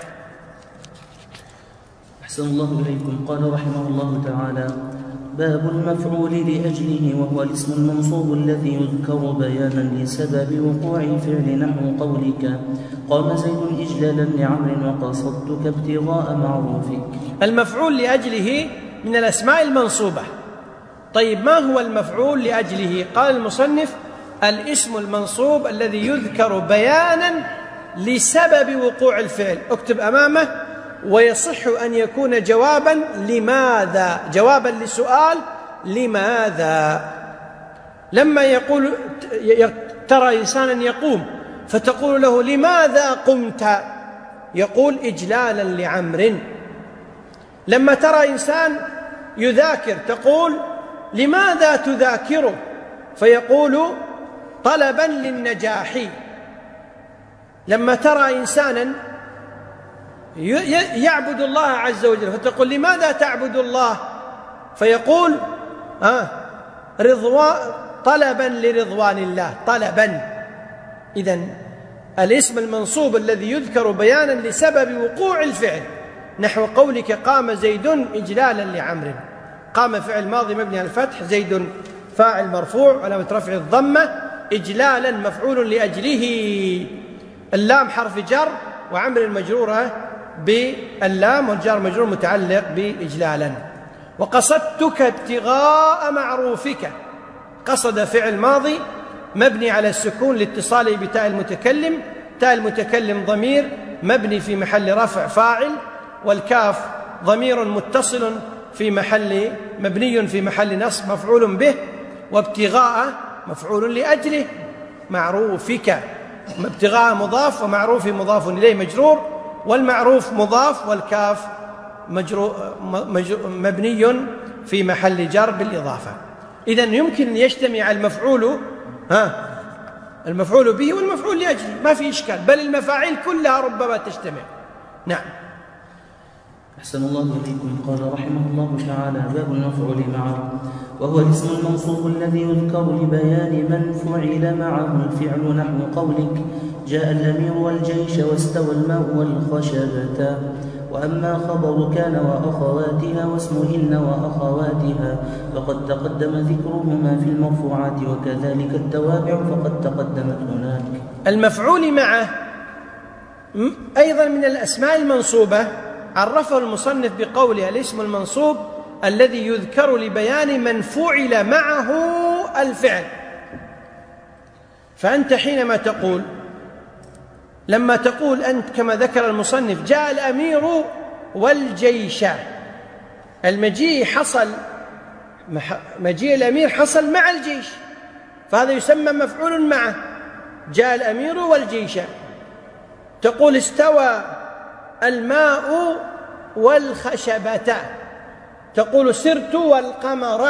أحسن الله إليكم. قال رحمه الله تعالى: باب المفعول لأجله، وهو الاسم المنصوب الذي يذكر بيانا لسبب وقوع الفعل، نحو قولك قام زيد إجلالا لعمر وقصدتك ابتغاء معروفك. المفعول لأجله من الأسماء المنصوبة. طيب ما هو المفعول لأجله؟ قال المصنف: الاسم المنصوب الذي يذكر بيانا لسبب وقوع الفعل. اكتب أمامه: ويصح أن يكون جوابا لماذا، جوابا لسؤال لماذا. لما يقول ترى إنسانا يقوم فتقول له: لماذا قمت؟ يقول: إجلالا لعمر. لما ترى إنسان يذاكر تقول: لماذا تذاكره؟ فيقول: طلبا للنجاح. لما ترى إنسانا يعبد الله عز وجل فتقول: لماذا تعبد الله؟ فيقول: آه رضوان، طلبا لرضوان الله، طلبا. إذن الاسم المنصوب الذي يذكر بيانا لسبب وقوع الفعل، نحو قولك: قام زيد إجلالا لعمر. قام فعل ماضي مبني على الفتح، زيد فاعل مرفوع علامة رفع الضمة، إجلالا مفعول لأجله، اللام حرف جر، وعمر مجرورة باللام، والجار مجرور متعلق بإجلالا. وقصدتك ابتغاء معروفك. قصد فعل ماضي مبني على السكون لاتصاله بتاء المتكلم، تاء المتكلم ضمير مبني في محل رفع فاعل، والكاف ضمير متصل في محل مبني في محل نصب مفعول به، وابتغاء مفعول لأجله، معروفك. ابتغاء مضاف ومعروف مضاف إليه مجرور، والمعروف مضاف، والكاف مجرور مبني في محل جر بالإضافة. إذن يمكن أن يجتمع المفعول ها المفعول به والمفعول لأجله، ما في إشكال، بل المفاعيل كلها ربما تجتمع. نعم. أحسن الله إليكم. قال رحمه الله تعالى: باب المفعول معه، وهو الاسم المنصوب الذي يذكر لبيان من فعل معه الفعل، نحو قولك: جاء الأمير والجيش واستوى الماء والخشبة. وأما خبر كان وأخواتها واسم إن وأخواتها فقد تقدم ذكرهما في المرفوعات، وكذلك التوابع فقد تقدمت هناك. المفعول معه أيضا من الأسماء المنصوبة، عرفه المصنف بقوله: الاسم المنصوب الذي يذكر لبيان من فعل معه الفعل. فأنت حينما تقول، لما تقول أنت كما ذكر المصنف: جاء الأمير والجيش، المجيء حصل، مجيء الأمير حصل مع الجيش، فهذا يسمى مفعول معه. جاء الأمير والجيش. تقول: استوى الماء والخشبة، تقول: سرت والقمر.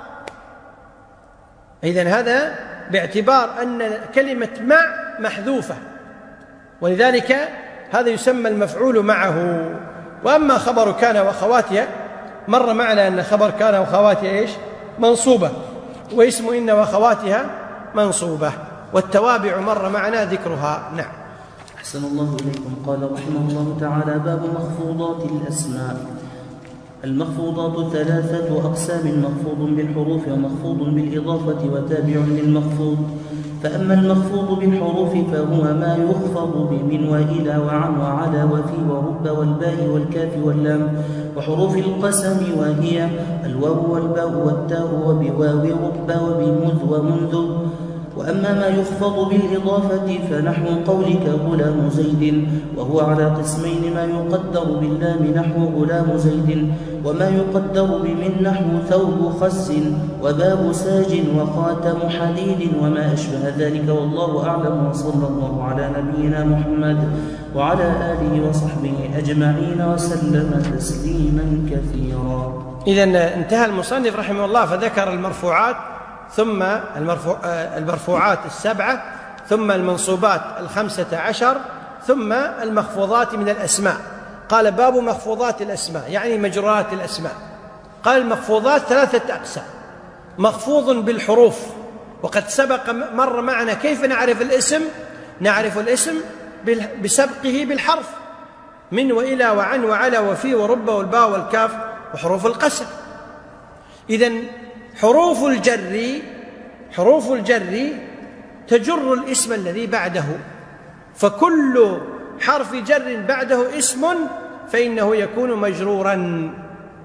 إذن هذا باعتبار أن كلمة مع محذوفة، ولذلك هذا يسمى المفعول معه. وأما خبر كان وأخواتها، مر معنا أن خبر كان وأخواتها إيش؟ منصوبة، واسم إن وأخواتها منصوبة، والتوابع مر معنا ذكرها. نعم. أحسن الله إليكم. قال رحمه الله تعالى: باب مخفوضات الأسماء. المخفوضات ثلاثة أقسام: مخفوض بالحروف، ومخفوض بالإضافة، وتابع للمخفوض. فأما المخفوض بالحروف فهو ما يخفض بمن وإلى وعن وعلى وفي ورب والباء والكاف واللام، وحروف القسم وهي الواو والباء والتاء، وبواو رب وبمذ ومنذ. وأما ما يخفض بالإضافة فنحو قولك: غلام زيد، وهو على قسمين: ما يقدر باللام نحو غلام زيد، وما يقدر بمن نحو ثوب خس وباب ساج وخاتم حديد، وما أشبه ذلك، والله أعلم. وصلى الله على نبينا محمد وعلى آله وصحبه أجمعين وسلم تسليما كثيرا. إذن انتهى المصنف رحمه الله فذكر المرفوعات، ثم المرفوع المرفوعات السبعة، ثم المنصوبات الخمسة عشر، ثم المخفوضات من الأسماء. قال: باب مخفوضات الأسماء، يعني مجرورات الأسماء. قال: المخفوضات ثلاثة أقسام: مخفوض بالحروف، وقد سبق مر معنا كيف نعرف الاسم. نعرف الاسم بسبقه بالحرف، من وإلى وعن وعلى وفي ورب والباء والكاف وحروف القسم. إذن حروف الجر حروف الجر تجر الاسم الذي بعده، فكل حرف جر بعده اسم فإنه يكون مجرورا.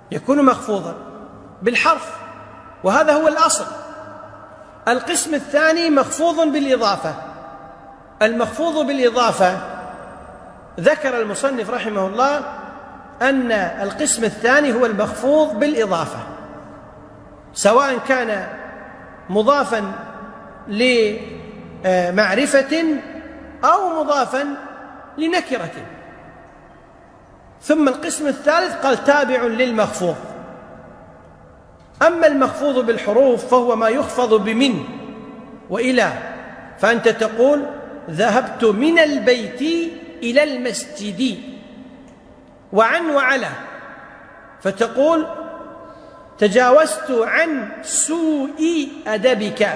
يكون مخفوضا بالحرف، وهذا هو الأصل. القسم الثاني مخفوض بالإضافة. المخفوض بالإضافة ذكر المصنف رحمه الله أن القسم الثاني هو المخفوض بالإضافة، سواء كان مضافا لمعرفة أو مضافا لنكرة. ثم القسم الثالث قال تابع للمخفوض. أما المخفوض بالحروف فهو ما يخفض بمن وإلى، فأنت تقول ذهبت من البيت إلى المسجد، وعن وعلى، فتقول تجاوزت عن سوء أدبك،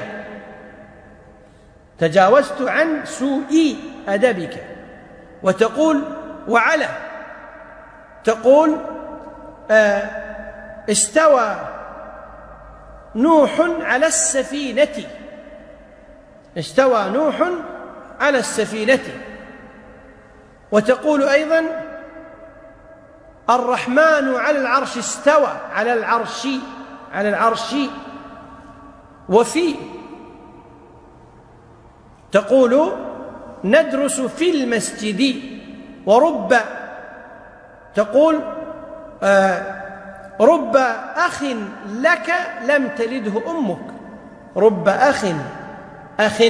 تجاوزت عن سوء أدبك. وتقول وعلى، تقول آه استوى نوح على السفينة، استوى نوح على السفينة. وتقول أيضا الرحمن على العرش استوى، على العرش، على العرش. وفي تقول ندرس في المسجد. ورب تقول آه رب أخ لك لم تلده أمك، رب أخ أخ.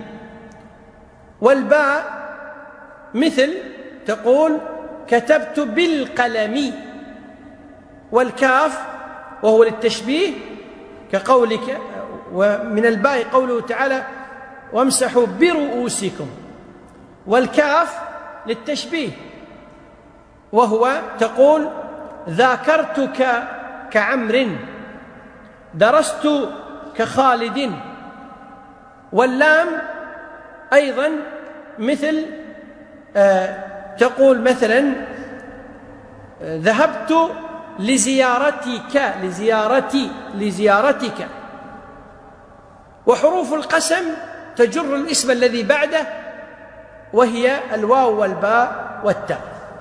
والباء مثل تقول كتبت بالقلم. والكاف وهو للتشبيه كقولك، ومن الباء قوله تعالى وامسحوا برؤوسكم. والكاف للتشبيه وهو تقول ذاكرتك كعمر، درست كخالد. واللام أيضا مثل آه تقول مثلا ذهبت لزيارتك، لزيارتي، لزيارتك. وحروف القسم تجر الاسم الذي بعده، وهي الواو والباء والتاء.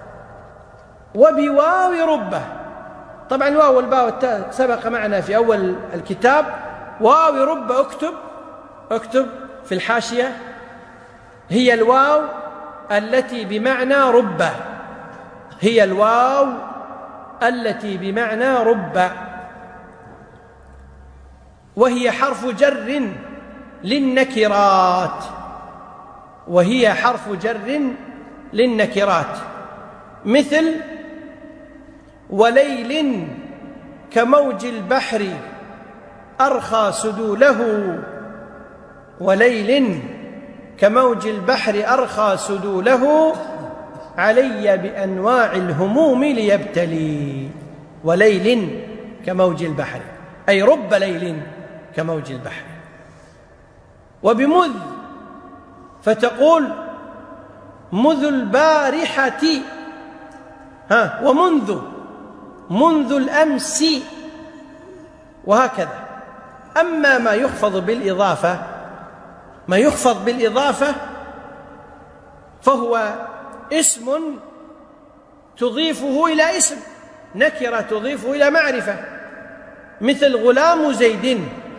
وبواو ربه، طبعا الواو والباء والتاء سبق معنا في أول الكتاب. واو ربه اكتب، اكتب في الحاشية، هي الواو التي بمعنى ربه، هي الواو التي بمعنى ربه، وهي حرف جر للنكرات، وهي حرف جر للنكرات. مثل وليل كموج البحر أرخى سدوله، وليل كموج البحر أرخى سدوله علي بأنواع الهموم ليبتلي. وليل كموج البحر أي رب ليل كموج البحر. وبمذ فتقول مذ البارحة، ها، ومنذ، منذ الأمس، وهكذا. أما ما يخفض بالإضافة، ما يخفض بالإضافة فهو اسم تضيفه إلى اسم، نكرة تضيفه إلى معرفة، مثل غلام زيد،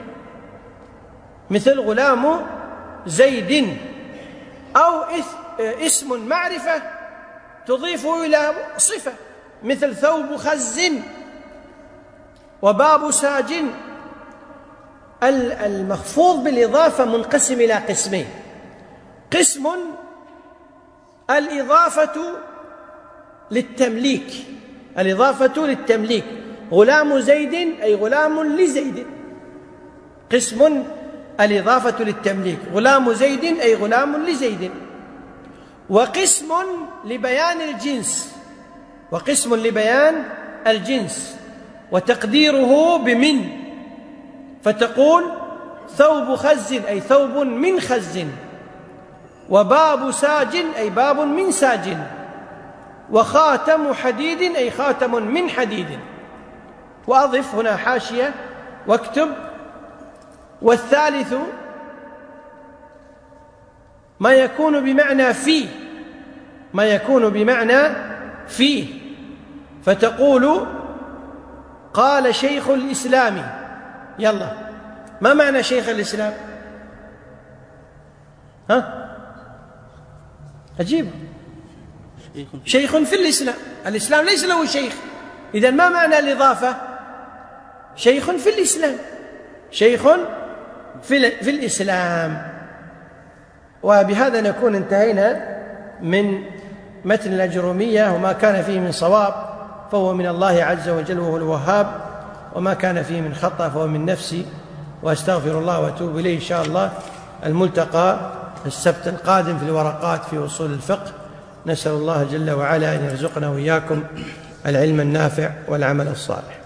مثل غلام زيد. أو اسم معرفة تضيفه إلى صفة، مثل ثوب خز وباب ساج. المخفوض بالإضافة منقسم إلى قسمين: قسم الإضافة للتمليك، الإضافة للتمليك، غلام زيد أي غلام لزيد، قسم الإضافة للتمليك، غلام زيد أي غلام لزيد. وقسم لبيان الجنس، وقسم لبيان الجنس، وتقديره بمن، فتقول ثوب خز أي ثوب من خز، وباب ساج أي باب من ساج، وخاتم حديد أي خاتم من حديد. وأضف هنا حاشية واكتب: والثالث ما يكون بمعنى في، ما يكون بمعنى في، فتقول قال شيخ الإسلام. يلا، ما معنى شيخ الإسلام؟ ها؟ أجيب. شيخ في الإسلام، الإسلام ليس له شيخ، إذن ما معنى الإضافة؟ شيخ في الإسلام، شيخ في, في الإسلام. وبهذا نكون انتهينا من متن الأجرومية، وما كان فيه من صواب فهو من الله عز وجل وهو الوهاب، وما كان فيه من خطأ فهو من نفسي، وأستغفر الله وأتوب إليه. إن شاء الله الملتقى السبت القادم في الورقات في أصول الفقه. نسأل الله جل وعلا أن يرزقنا وإياكم العلم النافع والعمل الصالح.